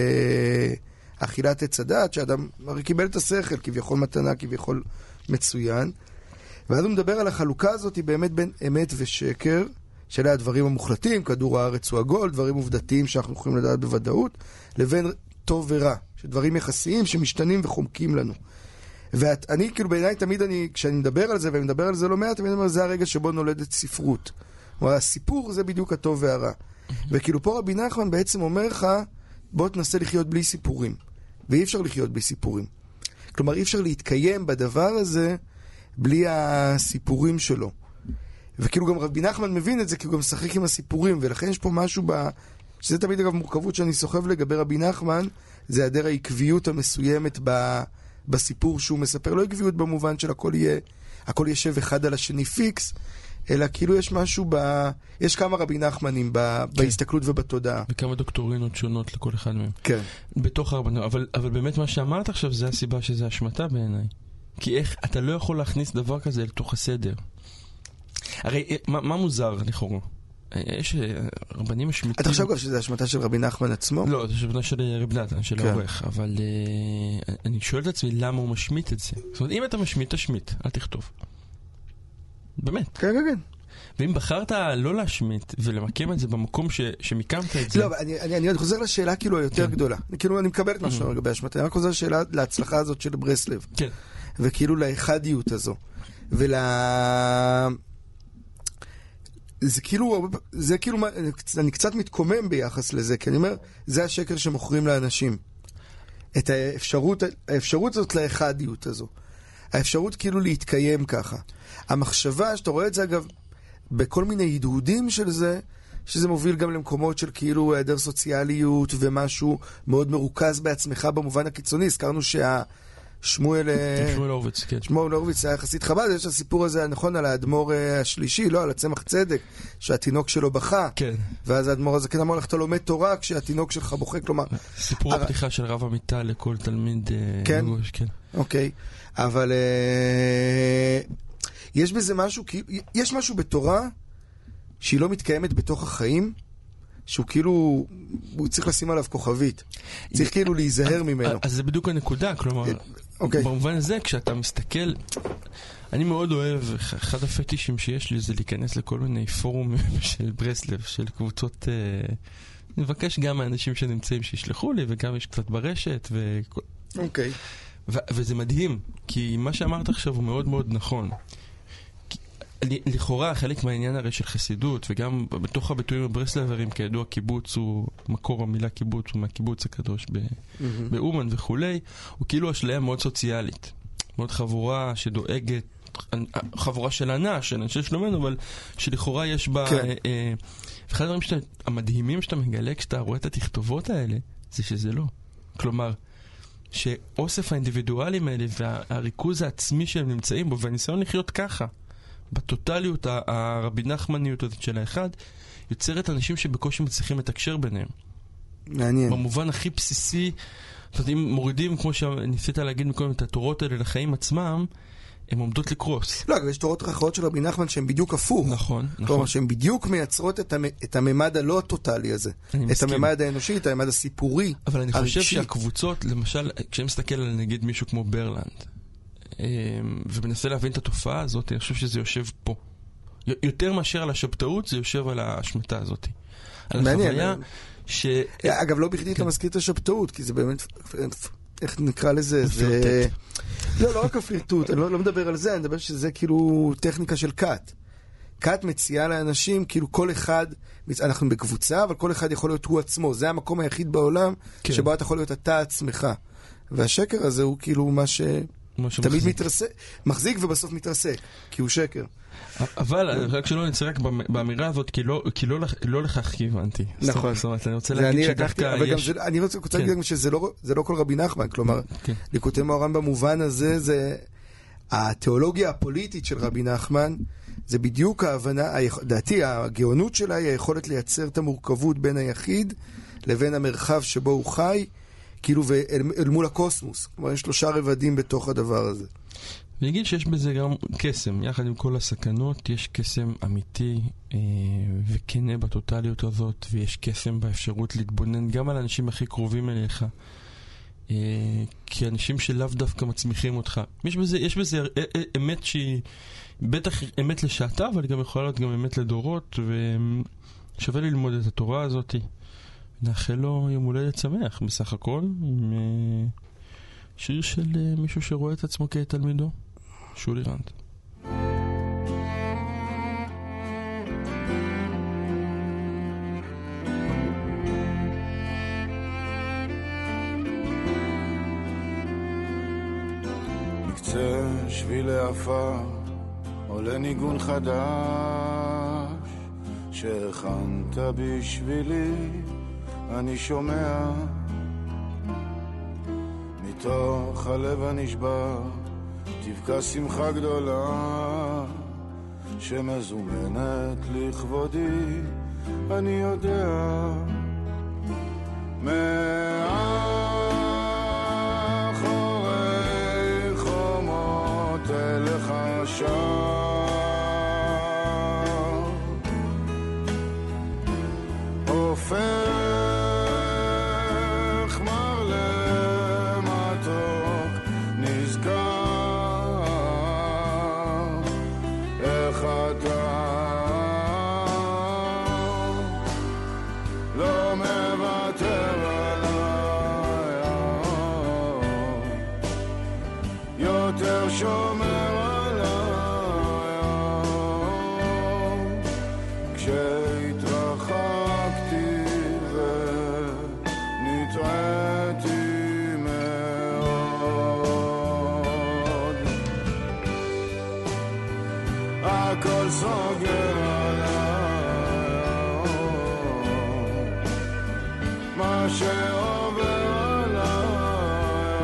אכילת עץ הדת, שאדם הרי קיבל את השכל, כביכול מתנה, כביכול מצוין, ואז הוא מדבר על החלוקה הזאת, היא באמת בין אמת ושקר, שאלה הדברים המוחלטים, כדור הארץ הוא עגול, דברים עובדתיים שאנחנו יכולים לדעת בוודאות, לבין טוב ורע, שדברים יחסיים שמשתנים וחומקים לנו. ואני, כאילו בעיניי תמיד כשאני מדבר על זה, ואני מדבר על זה לא מעט, אני אומר, זה הרגע שבו נולדת ספרות. כלומר, הסיפור זה בדיוק הטוב והרע. וכאילו פה רבי נחמן בעצם אומר לך, בוא תנסה לחיות בלי סיפורים. ואי אפשר לחיות בלי סיפורים. כלומר, אי אפשר להתקיים בדבר הזה, בלי הסיפורים שלו. וכאילו גם רבי נחמן מבין את זה, כי הוא גם משחק עם הסיפורים, ולכן יש פה משהו שזה תמיד אגב מורכבות שאני סוחב לגבי רבי נחמן, זה היעדר העקביות המסוימת בסיפור שהוא מספר. לא עקביות במובן של הכל ישב אחד על השני פיקס, אלא כאילו יש משהו יש כמה רבי נחמנים בהסתכלות ובתודעה. וכמה דוקטורינות שונות לכל אחד מהם. כן. בתוך הרבנות. אבל באמת מה שאמרת עכשיו זה הסיבה שזה השמטה בעיניי. כי איך אתה לא יכול להכניס דבר כזה לתוך הסדר. הרי מה מוזר לכאורה? יש רבנים משמיטים... אתה חושב גם שזה השמטה של רבי נחמן עצמו? לא, זה השמטה של רב נתן, של העורך. אבל אני שואל את עצמי למה הוא משמיט את זה. זאת אומרת, אם אתה משמיט, תשמיט, אל תכתוב. באמת. כן, כן, כן. ואם בחרת לא להשמיט ולמקם את זה במקום שמיקמת את זה... לא, אני עוד חוזר לשאלה כאילו היותר גדולה. כאילו אני מקבל את משהו לגבי השמטה. אני רק חוזר לשאלה להצלחה הזאת של ברסלב. כן. וכאילו לאחדיות הזו. זה כאילו, אני קצת מתקומם ביחס לזה, כי אני אומר, זה השקר שמוכרים לאנשים. את האפשרות הזאת לאחדיות הזו. האפשרות כאילו להתקיים ככה. המחשבה, שאתה רואה את זה אגב, בכל מיני הדהודים של זה, שזה מוביל גם למקומות של כאילו היעדר סוציאליות ומשהו מאוד מרוכז בעצמך במובן הקיצוני. הזכרנו שמואל הורוביץ, כן. שמואל הורוביץ היה יחסית חב"ד, יש הסיפור הזה נכון על האדמו"ר השלישי, לא, על הצמח צדק, שהתינוק שלו בכה. כן. ואז האדמו"ר הזה כן אמר לך, אתה לומד תורה כשהתינוק שלך בוכה, כלומר... סיפור הפתיחה של רב עמיטל לכל תלמיד... כן? כן. אוקיי. אבל יש בזה משהו, יש משהו בתורה שהיא לא מתקיימת בתוך החיים, שהוא כאילו, הוא צריך לשים עליו כוכבית. צריך כאילו להיזהר ממנו. אז זה בדיוק הנקודה, כלומר... אוקיי. במובן הזה, כשאתה מסתכל, אני מאוד אוהב, אחד הפטישים שיש לי זה להיכנס לכל מיני פורומים של ברסלב, של קבוצות, אני מבקש גם מהאנשים שנמצאים שישלחו לי, וגם יש קצת ברשת, אוקיי. וזה מדהים, כי מה שאמרת עכשיו הוא מאוד מאוד נכון. לכאורה חלק מהעניין הרי של חסידות, וגם בתוך הביטויים הברסלברים, כידוע קיבוץ הוא, מקור המילה קיבוץ הוא מהקיבוץ הקדוש באומן וכולי, הוא כאילו אשליה מאוד סוציאלית, מאוד חבורה שדואגת, חבורה של אנש, של אנשי שלומנו, אבל שלכאורה יש בה, ואחד הדברים המדהימים שאתה מגלה כשאתה רואה את התכתובות האלה, זה שזה לא. כלומר, שאוסף האינדיבידואלים האלה והריכוז העצמי שהם נמצאים בו, והניסיון לחיות ככה, בטוטליות, הרבי נחמניות הזאת של האחד, יוצרת אנשים שבקושי מצליחים לתקשר ביניהם. מעניין. במובן הכי בסיסי, זאת אומרת, אם מורידים, כמו שניסית להגיד מקודם, את התורות האלה לחיים עצמם, הן עומדות לקרוס. לא, אבל יש תורות אחרות של רבי נחמן שהן בדיוק הפוך. נכון, נכון. כלומר, שהן בדיוק מייצרות את הממד הלא הטוטלי הזה. את הממד האנושי, את הממד הסיפורי. אבל אני חושב שהקבוצות, למשל, כשאני מסתכל על נגיד מישהו כמו ברלנד, ומנסה להבין את התופעה הזאת, אני חושב שזה יושב פה. יותר מאשר על השבתאות, זה יושב על השמטה הזאת. על החוויה ש... אגב, לא בכדי אתה מזכיר את השבתאות, כי זה באמת... איך נקרא לזה? זה... לא רק הפלירטוט, אני לא מדבר על זה, אני מדבר שזה כאילו טכניקה של קאט. קאט מציעה לאנשים, כאילו כל אחד, אנחנו בקבוצה, אבל כל אחד יכול להיות הוא עצמו. זה המקום היחיד בעולם שבו אתה יכול להיות אתה עצמך. והשקר הזה הוא כאילו מה תמיד מחזיק ובסוף מתרסק, כי הוא שקר. אבל רק שלא נצא רק באמירה הזאת, כי לא לכך כיוונתי. נכון. זאת אומרת, אני רוצה להגיד שדווקא יש... אני רוצה להגיד שזה לא כל רבי נחמן, כלומר, ליקוטי מאורן במובן הזה, זה התיאולוגיה הפוליטית של רבי נחמן, זה בדיוק ההבנה, דעתי, הגאונות שלה היא היכולת לייצר את המורכבות בין היחיד לבין המרחב שבו הוא חי, כאילו ואל מול הקוסמוס. כלומר, יש 3 רבדים בתוך הדבר הזה. אני אגיד שיש בזה גם קסם, יחד עם כל הסכנות, יש קסם אמיתי וכנה בטוטליות הזאת, ויש קסם באפשרות להתבונן גם על האנשים הכי קרובים אליך, כי אנשים שלאו דווקא מצמיחים אותך. יש בזה אמת שהיא בטח אמת לשעתה, אבל גם יכולה להיות גם אמת לדורות, ושווה ללמוד את התורה הזאת. נאחל לו יום הולדת שמח בסך הכל, עם שיר של מישהו שרואה את עצמו כתלמידו, שולי רנד. מקצה שבילי עפר עולה ניגון חדש שהכנת בשבילי, אני שומע מתוך הלב הנשבר תבקע שמחה גדולה שמזומנת לכבודי, אני יודע מאחורי חומות אליך שם הופך מר למתוק נזכר איך אתה לא מוותר עליי יותר שומר עליי כשהתרחקתי ונטעתי מאוד הכל סוגר עליי מה שעובר עליי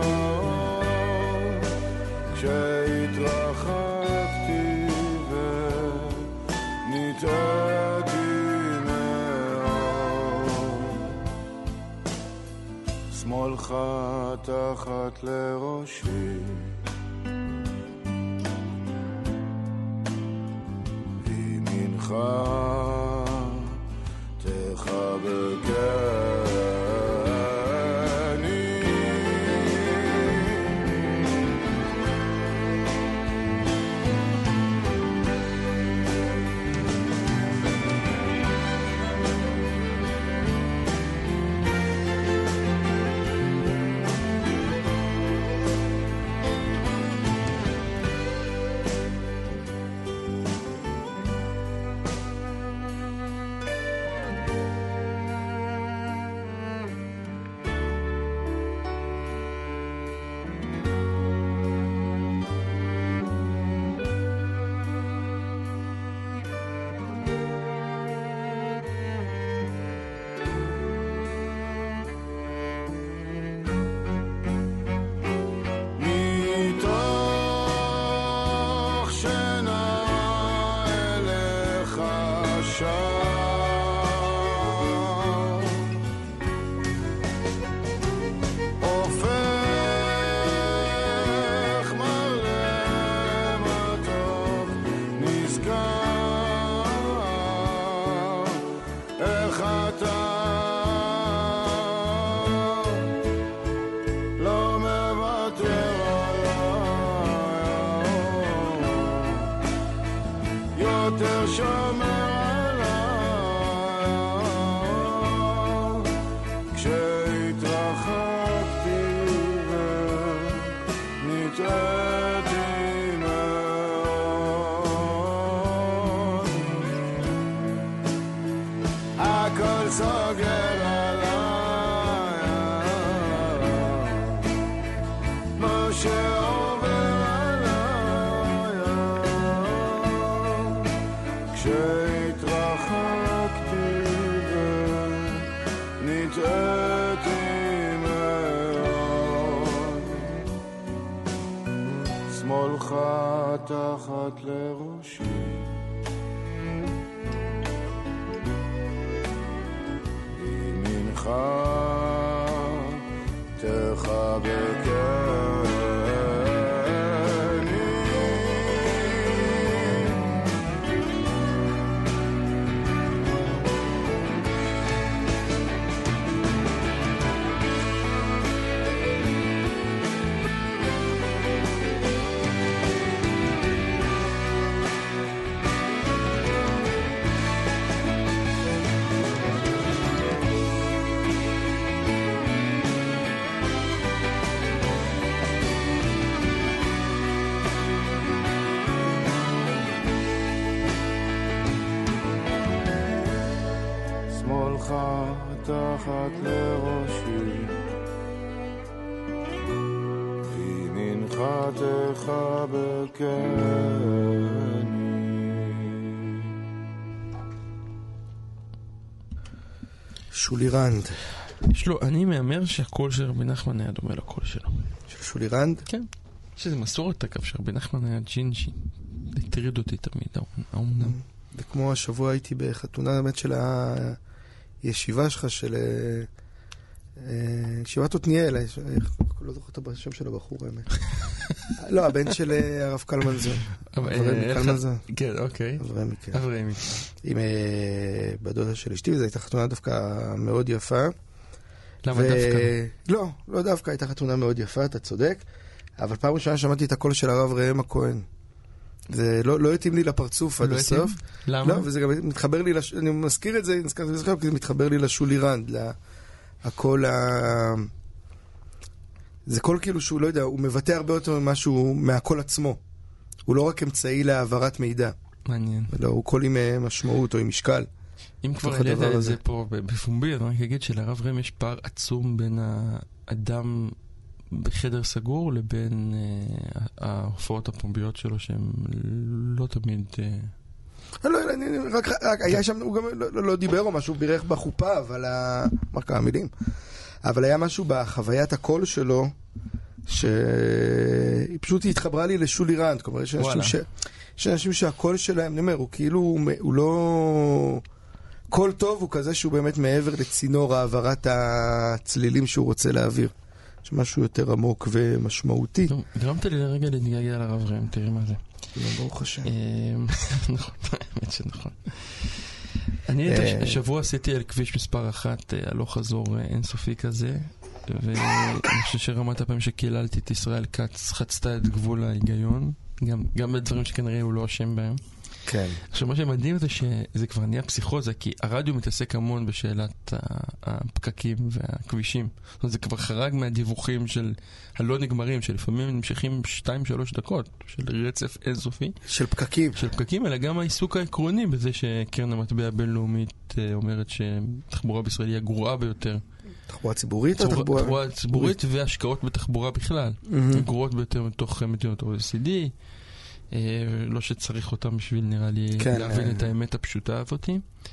כשהתרחקתי ונטעתי שמאלך תחת לראשי וימינך תחבקני שמאלך תחת לראשי ימינך תחבקני תחת לראשי ימינך תחבקני. שולי רנד. אני מאמר שהקול של רבי נחמן היה דומה לקול שלו. של שולי רנד? כן. שזה מסורת אגב, שרבי נחמן היה ג'ינג'י. הטריד אותי תמיד, האומנם. וכמו השבוע הייתי בחתונה באמת של הישיבה שלך של ישיבת עתניאל, לא זוכר את השם של הבחור האמת. לא, הבן של הרב קלמנזון. אברמי קלמנזון. כן, אוקיי. אברמי. עם בדודה של אשתי, וזו הייתה חתונה דווקא מאוד יפה. למה דווקא? לא דווקא, הייתה חתונה מאוד יפה, אתה צודק. אבל פעם ראשונה שמעתי את הקול של הרב ראם הכהן. זה לא התאים לי לפרצוף עד הסוף. למה? לא, וזה גם מתחבר לי, אני מזכיר את זה, כי זה מתחבר לי לשולי רנד, הקול זה קול כאילו שהוא, לא יודע, הוא מבטא הרבה יותר ממשהו מהקול עצמו. הוא לא רק אמצעי להעברת מידע. מעניין. לא, הוא קול עם משמעות או עם משקל. אם כבר העלית את זה פה בפומבי, אני רק אגיד שלרב ראם יש פער עצום בין האדם בחדר סגור לבין ההופעות הפומביות שלו שהן לא תמיד... רק היה שם, הוא גם לא דיבר או משהו, הוא בירך בחופה, אבל אמר כמה מילים. אבל היה משהו בחוויית הקול שלו שהיא פשוט התחברה לי לשולי רנד. כלומר, יש אנשים שהקול שלהם, אני אומר, הוא כאילו, הוא לא... קול טוב הוא כזה שהוא באמת מעבר לצינור העברת הצלילים שהוא רוצה להעביר. יש משהו יותר עמוק ומשמעותי. גרמת לי לרגע להתגעגע לרב ראם, תראי מה זה. ברוך השם. נכון, האמת שנכון. אני השבוע עשיתי על כביש מספר 1, הלוך חזור אינסופי כזה, ואני חושב שרמת הפעמים שקיללתי את ישראל כץ חצתה את גבול ההיגיון, גם בדברים שכנראה הוא לא אשם בהם. כן. עכשיו, מה שמדהים זה שזה כבר נהיה פסיכוזה, כי הרדיו מתעסק המון בשאלת הפקקים והכבישים. זאת אומרת, זה כבר חרג מהדיווחים של הלא נגמרים, שלפעמים נמשכים 2-3 דקות של רצף אינסופי. של פקקים. של פקקים, אלא גם העיסוק העקרוני בזה שקרן המטבע הבינלאומית אומרת שתחבורה בישראל היא הגרועה ביותר. תחבורה ציבורית או תחבורה? תחבורה ציבורית והשקעות בתחבורה בכלל. גרועות ביותר מתוך מדינות OECD. לא שצריך אותם בשביל נראה לי להבין את האמת הפשוטה הזאת.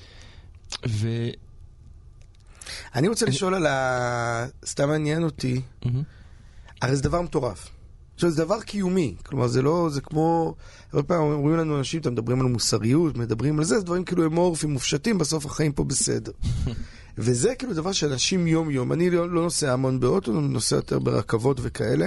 אני רוצה לשאול על סתם מעניין אותי, הרי זה דבר מטורף. עכשיו זה דבר קיומי, כלומר זה לא, זה כמו, הרבה פעמים אומרים לנו אנשים, אתם מדברים על מוסריות, מדברים על זה, זה דברים כאילו אמורפים, מופשטים, בסוף החיים פה בסדר. וזה כאילו דבר שאנשים יום יום, אני לא נוסע המון באוטו, אני נוסע יותר ברכבות וכאלה,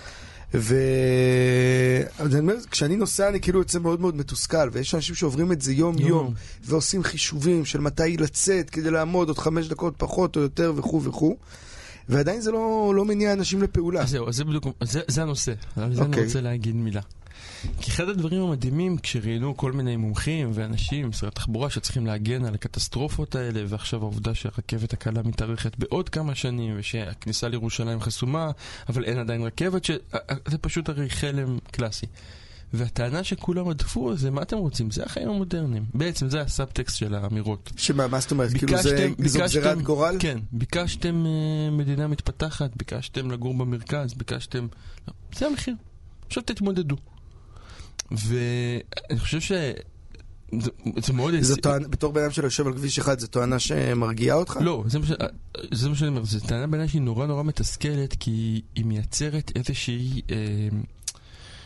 כשאני נוסע אני כאילו יוצא מאוד מאוד מתוסכל, ויש אנשים שעוברים את זה יום יום ועושים חישובים של מתי לצאת כדי לעמוד עוד 5 דקות פחות או יותר וכו' וכו', ועדיין זה לא מניע אנשים לפעולה. זהו, זה הנושא, על זה אני רוצה להגיד מילה. כי אחד הדברים המדהימים כשראינו כל מיני מומחים ואנשים משרד התחבורה שצריכים להגן על הקטסטרופות האלה, ועכשיו העובדה שהרכבת הקלה מתארכת בעוד כמה שנים ושהכניסה לירושלים חסומה אבל אין עדיין רכבת, זה פשוט הרי חלם קלאסי. והטענה שכולם עדפו זה מה אתם רוצים? זה החיים המודרניים. בעצם זה הסאבטקסט של האמירות. מה זאת אומרת? כאילו זו גזירת גורל? כן, ביקשתם מדינה מתפתחת, ביקשתם לגור במרכז, ביקשתם... זה המחיר. עכשיו תתמודדו. ואני חושב זה מאוד... בתור בן אדם של יושב על כביש אחד, זו טענה שמרגיעה אותך? לא, זה מה שאני אומר. זו טענה בעיניי שהיא נורא נורא מתסכלת, כי היא מייצרת איזושהי...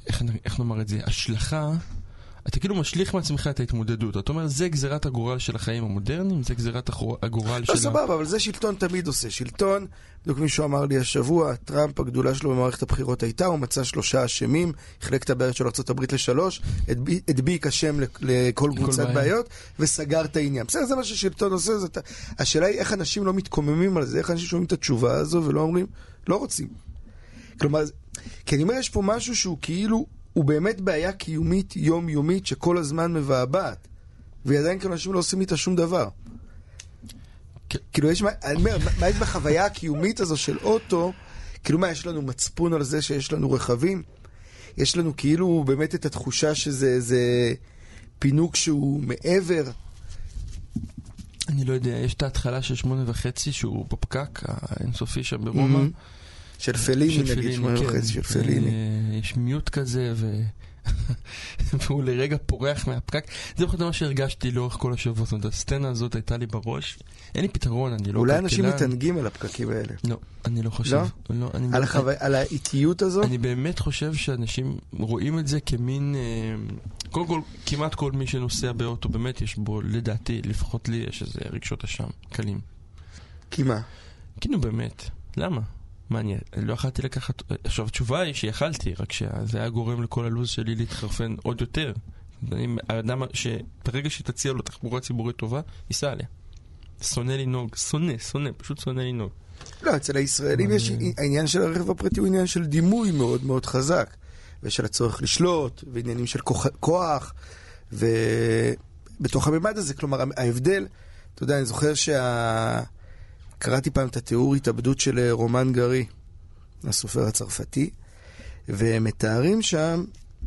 איך נאמר את זה, השלכה, אתה כאילו משליך מעצמך את ההתמודדות. אתה אומר, זה גזירת הגורל של החיים המודרניים, זה גזירת הגורל של... לא, סבבה, אבל זה שלטון תמיד עושה. שלטון, בדיוק מישהו אמר לי השבוע, טראמפ, הגדולה שלו במערכת הבחירות הייתה, הוא מצא 3 אשמים, חילק את הבעיות של ארצות הברית ל3, הדביק השם לכל קבוצת בעיות, וסגר את העניין. בסדר, זה מה ששלטון עושה. השאלה היא איך אנשים לא מתקוממים על זה, איך אנשים שומעים את התשובה הזו ולא אומרים, לא רוצים. כלומר, כי אני אומר, יש פה משהו שהוא כאילו, הוא באמת בעיה קיומית, יומיומית, שכל הזמן מבעבעת. ועדיין כאילו אנשים לא עושים איתה שום דבר. כאילו יש, אני אומר, מה יש בחוויה הקיומית הזו של אוטו? כאילו מה, יש לנו מצפון על זה שיש לנו רכבים? יש לנו כאילו באמת את התחושה שזה פינוק שהוא מעבר? אני לא יודע, יש את ההתחלה של 8:30 שהוא בפקק, האינסופי שם ברומא. של פליני נגיד, 8:30 של פליני. יש מיוט כזה, והוא לרגע פורח מהפקק. זה בכל מה שהרגשתי לאורך כל השבוע. זאת אומרת, הסצנה הזאת הייתה לי בראש. אין לי פתרון, אני לא... אולי אנשים מתענגים על הפקקים האלה. לא, אני לא חושב. לא? על האיטיות הזו? אני באמת חושב שאנשים רואים את זה כמין... קודם כל, כמעט כל מי שנוסע באוטו, באמת יש בו, לדעתי, לפחות לי, יש איזה רגשות אשם, קלים. כי מה? כאילו באמת. למה? מה, אני לא יכלתי לקחת... עכשיו, התשובה היא שיכלתי, רק שזה היה גורם לכל הלוז שלי להתחרפן עוד יותר. האדם שברגע שתציע לו תחבורה ציבורית טובה, ייסע עליה. שונא לנהוג, פשוט שונא לנהוג. לא, אצל הישראלים יש העניין של הרכב הפרטי הוא עניין של דימוי מאוד מאוד חזק, ושל הצורך לשלוט, ועניינים של כוח, ובתוך הממד הזה, כלומר, ההבדל, אתה יודע, אני זוכר קראתי פעם את התיאור התאבדות של רומן גרי, הסופר הצרפתי, והם מתארים שם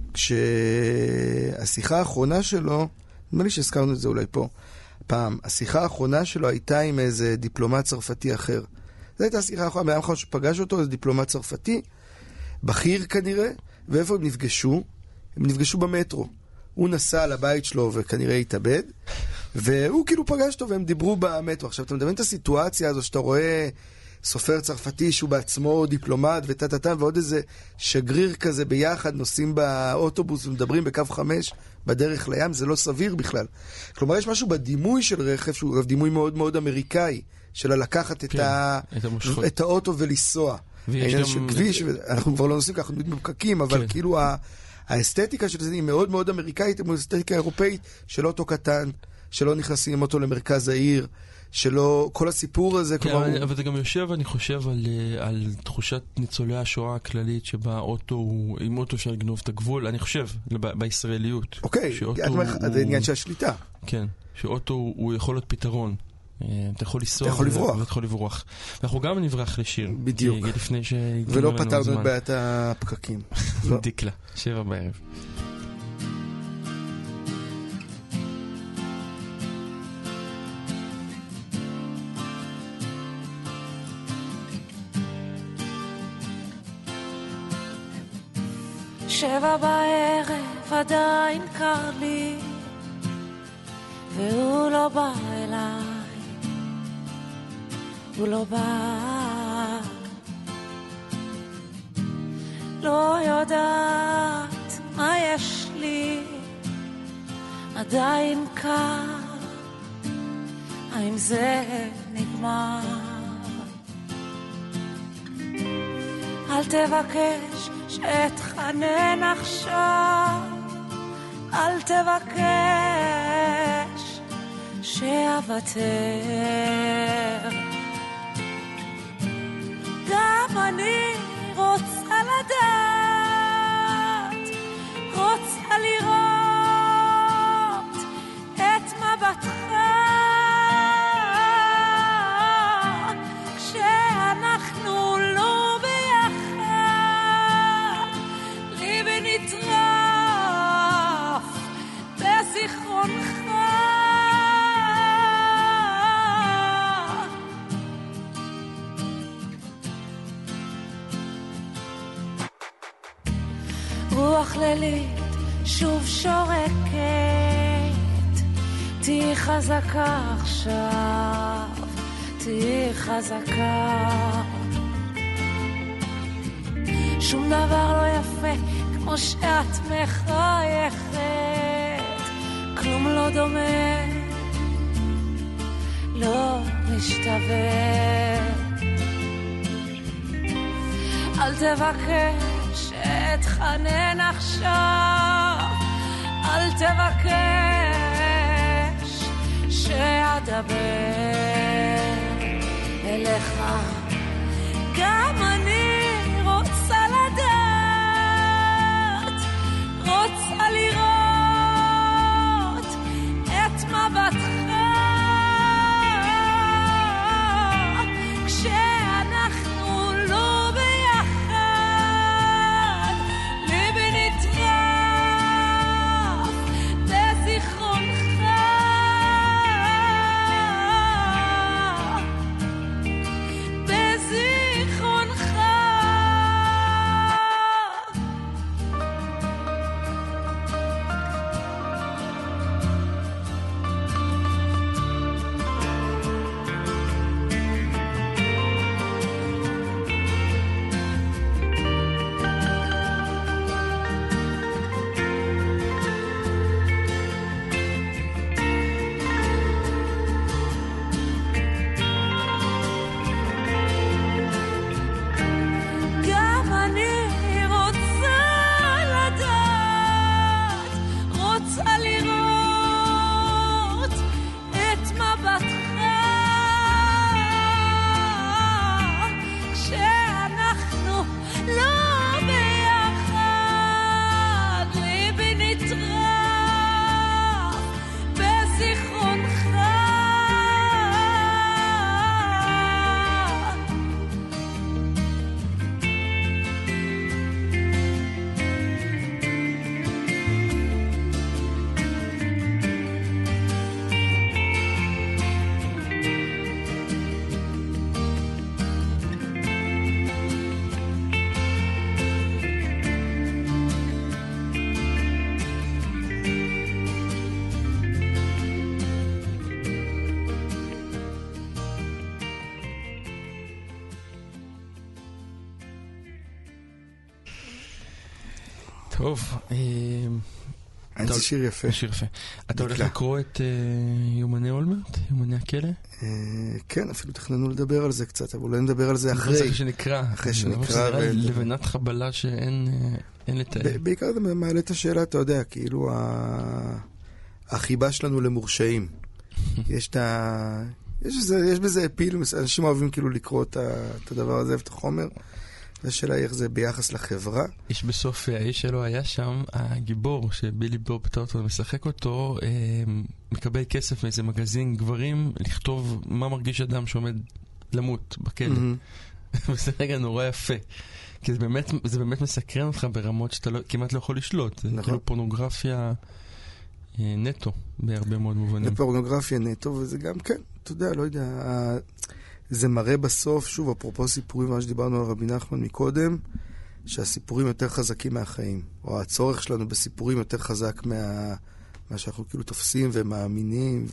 כשהשיחה האחרונה שלו, נדמה לי שהזכרנו את זה אולי פה, פעם, השיחה האחרונה שלו הייתה עם איזה דיפלומט צרפתי אחר. זו הייתה השיחה האחרונה, ביום האחרון שפגש אותו, איזה דיפלומט צרפתי, בכיר כנראה, ואיפה הם נפגשו? הם נפגשו במטרו. הוא נסע לבית שלו וכנראה התאבד, והוא כאילו פגש אותו והם דיברו במטרו. עכשיו, אתה מדמיין את הסיטואציה הזו שאתה רואה סופר צרפתי שהוא בעצמו דיפלומט וטטטן, ועוד איזה שגריר כזה ביחד נוסעים באוטובוס ומדברים בקו 5 בדרך לים, זה לא סביר בכלל. כלומר, יש משהו בדימוי של רכב שהוא דימוי מאוד מאוד אמריקאי, של לקחת את האוטו ולנסוע. העניין של כביש, אנחנו כבר לא נוסעים ככה בפקקים, אבל כאילו האסתטיקה של זה היא מאוד מאוד אמריקאית, היא אסתטיקה אירופאית של אוטו קטן, שלא נכנסים אותו למרכז העיר, שלא, כל הסיפור הזה כבר... אבל זה גם יושב, אני חושב, על תחושת ניצולי השואה הכללית, שבה אוטו, עם אוטו של גנוב את הגבול, אני חושב, בישראליות. אוקיי, זה עניין של השליטה. כן, שאוטו הוא יכול להיות פתרון. אתה יכול לנסוע, אתה יכול לברוח. ואתה יכול לברוח. ואנחנו גם נברח לשיר. בדיוק. ולא פתרנו את בעיית הפקקים. דיקלה, 7 בערב. שבע בערב עדיין קר לי, והוא לא בא אליי, הוא לא בא. לא יודעת מה יש לי, עדיין קר, האם זה נגמר? אל תבקש שאתחנן עכשיו, אל תבקש שאוותר. גם אני רוצה לדעת, רוצה לראות את מבטך כשאנחנו לא ביחד, ליבי נטרף בזיכרונך. רוח לילית שוב שורקת, תהי חזקה עכשיו, תהי חזקה. שום דבר לא יפה כמו כמו שאת מחייכת, כלום לא דומה, לא משתווה. אל תבקש אתחנן עכשיו, אל תבקש שאדבר אליך. גם אני רוצה לדעת, רוצה לראות את מבטך כשאנחנו לא ביחד. ליבי נטרף בזיכרונך, בזיכרונך. גם אני רוצה לדעת, רוצה לראות את מבטך כשאנחנו לא ביחד. ליבי נטרף בזיכרונך. טוב, זה שיר יפה. שיר יפה. אתה הולך לקרוא את יומני אולמרט? יומני הכלא? כן, אפילו תכננו לדבר על זה קצת, אבל אולי נדבר על זה זה אחרי. שנקרא. אחרי שנקרא. זה נראה לי לבנת חבלה שאין לתאר. בעיקר זה מעלה את השאלה, אתה יודע, כאילו החיבה שלנו למורשעים. יש בזה אפיל, אנשים אוהבים כאילו לקרוא את הדבר הזה ואת החומר. השאלה איך זה ביחס לחברה. יש בסוף, האיש שלו היה שם, הגיבור שבילי בור פתר אותו ומשחק אותו, מקבל כסף מאיזה מגזין גברים לכתוב מה מרגיש אדם שעומד למות בכלא. וזה רגע נורא יפה. כי זה באמת מסקרן אותך ברמות שאתה כמעט לא יכול לשלוט. זה כאילו פורנוגרפיה נטו בהרבה מאוד מובנים. זה פורנוגרפיה נטו, וזה גם כן, אתה יודע, לא יודע, זה מראה בסוף, שוב, אפרופו סיפורים, מה שדיברנו על רבי נחמן מקודם, שהסיפורים יותר חזקים מהחיים, או הצורך שלנו בסיפורים יותר חזק מה שאנחנו כאילו תופסים ומאמינים,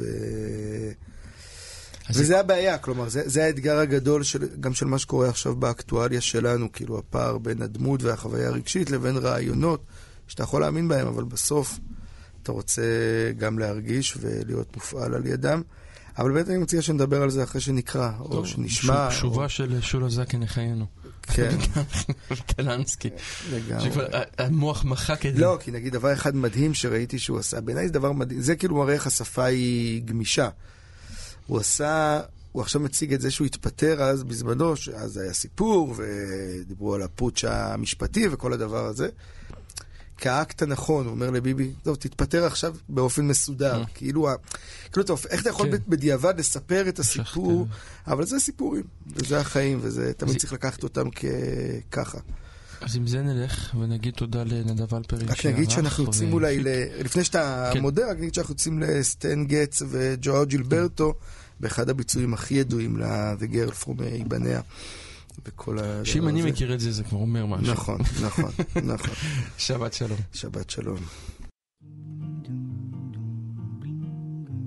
וזה הבעיה, כלומר, זה האתגר הגדול גם של מה שקורה עכשיו באקטואליה שלנו, כאילו הפער בין הדמות והחוויה הרגשית לבין רעיונות, שאתה יכול להאמין בהם, אבל בסוף אתה רוצה גם להרגיש ולהיות מופעל על ידם. אבל באמת אני מציע שנדבר על זה אחרי שנקרא, או שנשמע. שובה של שולה זקן לחיינו. כן. טלנסקי. לגמרי. שכבר המוח מחק את זה. לא, כי נגיד דבר אחד מדהים שראיתי שהוא עשה, בעיניי זה דבר מדהים, זה כאילו מראה איך השפה היא גמישה. הוא עכשיו מציג את זה שהוא התפטר אז בזמנו, שאז היה סיפור, ודיברו על הפוטש המשפטי וכל הדבר הזה. כאקט הנכון, הוא אומר לביבי, טוב, תתפטר עכשיו באופן מסודר. כאילו, טוב, איך אתה יכול בדיעבד לספר את הסיפור, אבל זה סיפורים, וזה החיים, וזה תמיד צריך לקחת אותם ככה. אז עם זה נלך, ונגיד תודה לנדב אלפרי. רק נגיד שאנחנו יוצאים אולי, לפני שאתה מודה, רק נגיד שאנחנו יוצאים לסטן גץ וג'ואו ג'ילברטו, באחד הביצועים הכי ידועים ל-The Girl from איבניה. שאם אני מכיר את זה, זה כבר אומר משהו. נכון, נכון, נכון. שבת שלום. שבת שלום.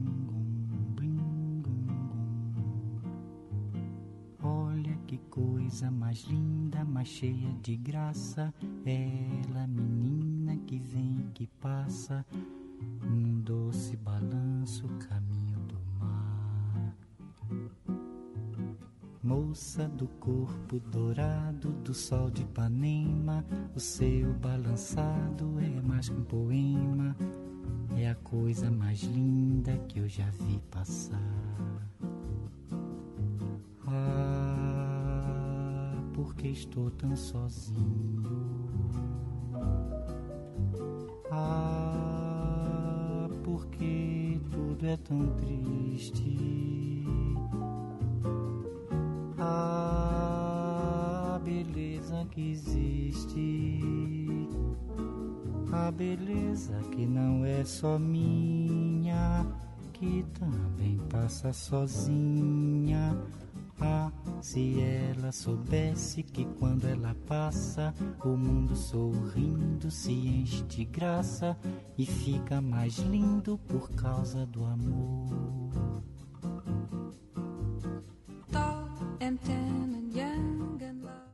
Olha que coisa coisa mais linda, mais cheia de graça. Ela, menina que vem, que passa, num doce balanço, caminho do mar. Moça do corpo dourado do sol de Ipanema, o seu balançado é mais que um poema. É a coisa mais linda que eu já vi passar. Ah, porque estou tão sozinho. Ah, porque tudo é tão triste. Ah, beleza que existe. A beleza que não é só minha, que também passa sozinha. Ah, se ela soubesse que quando ela passa, o mundo sorrindo se enche de graça e fica mais lindo por causa do amor.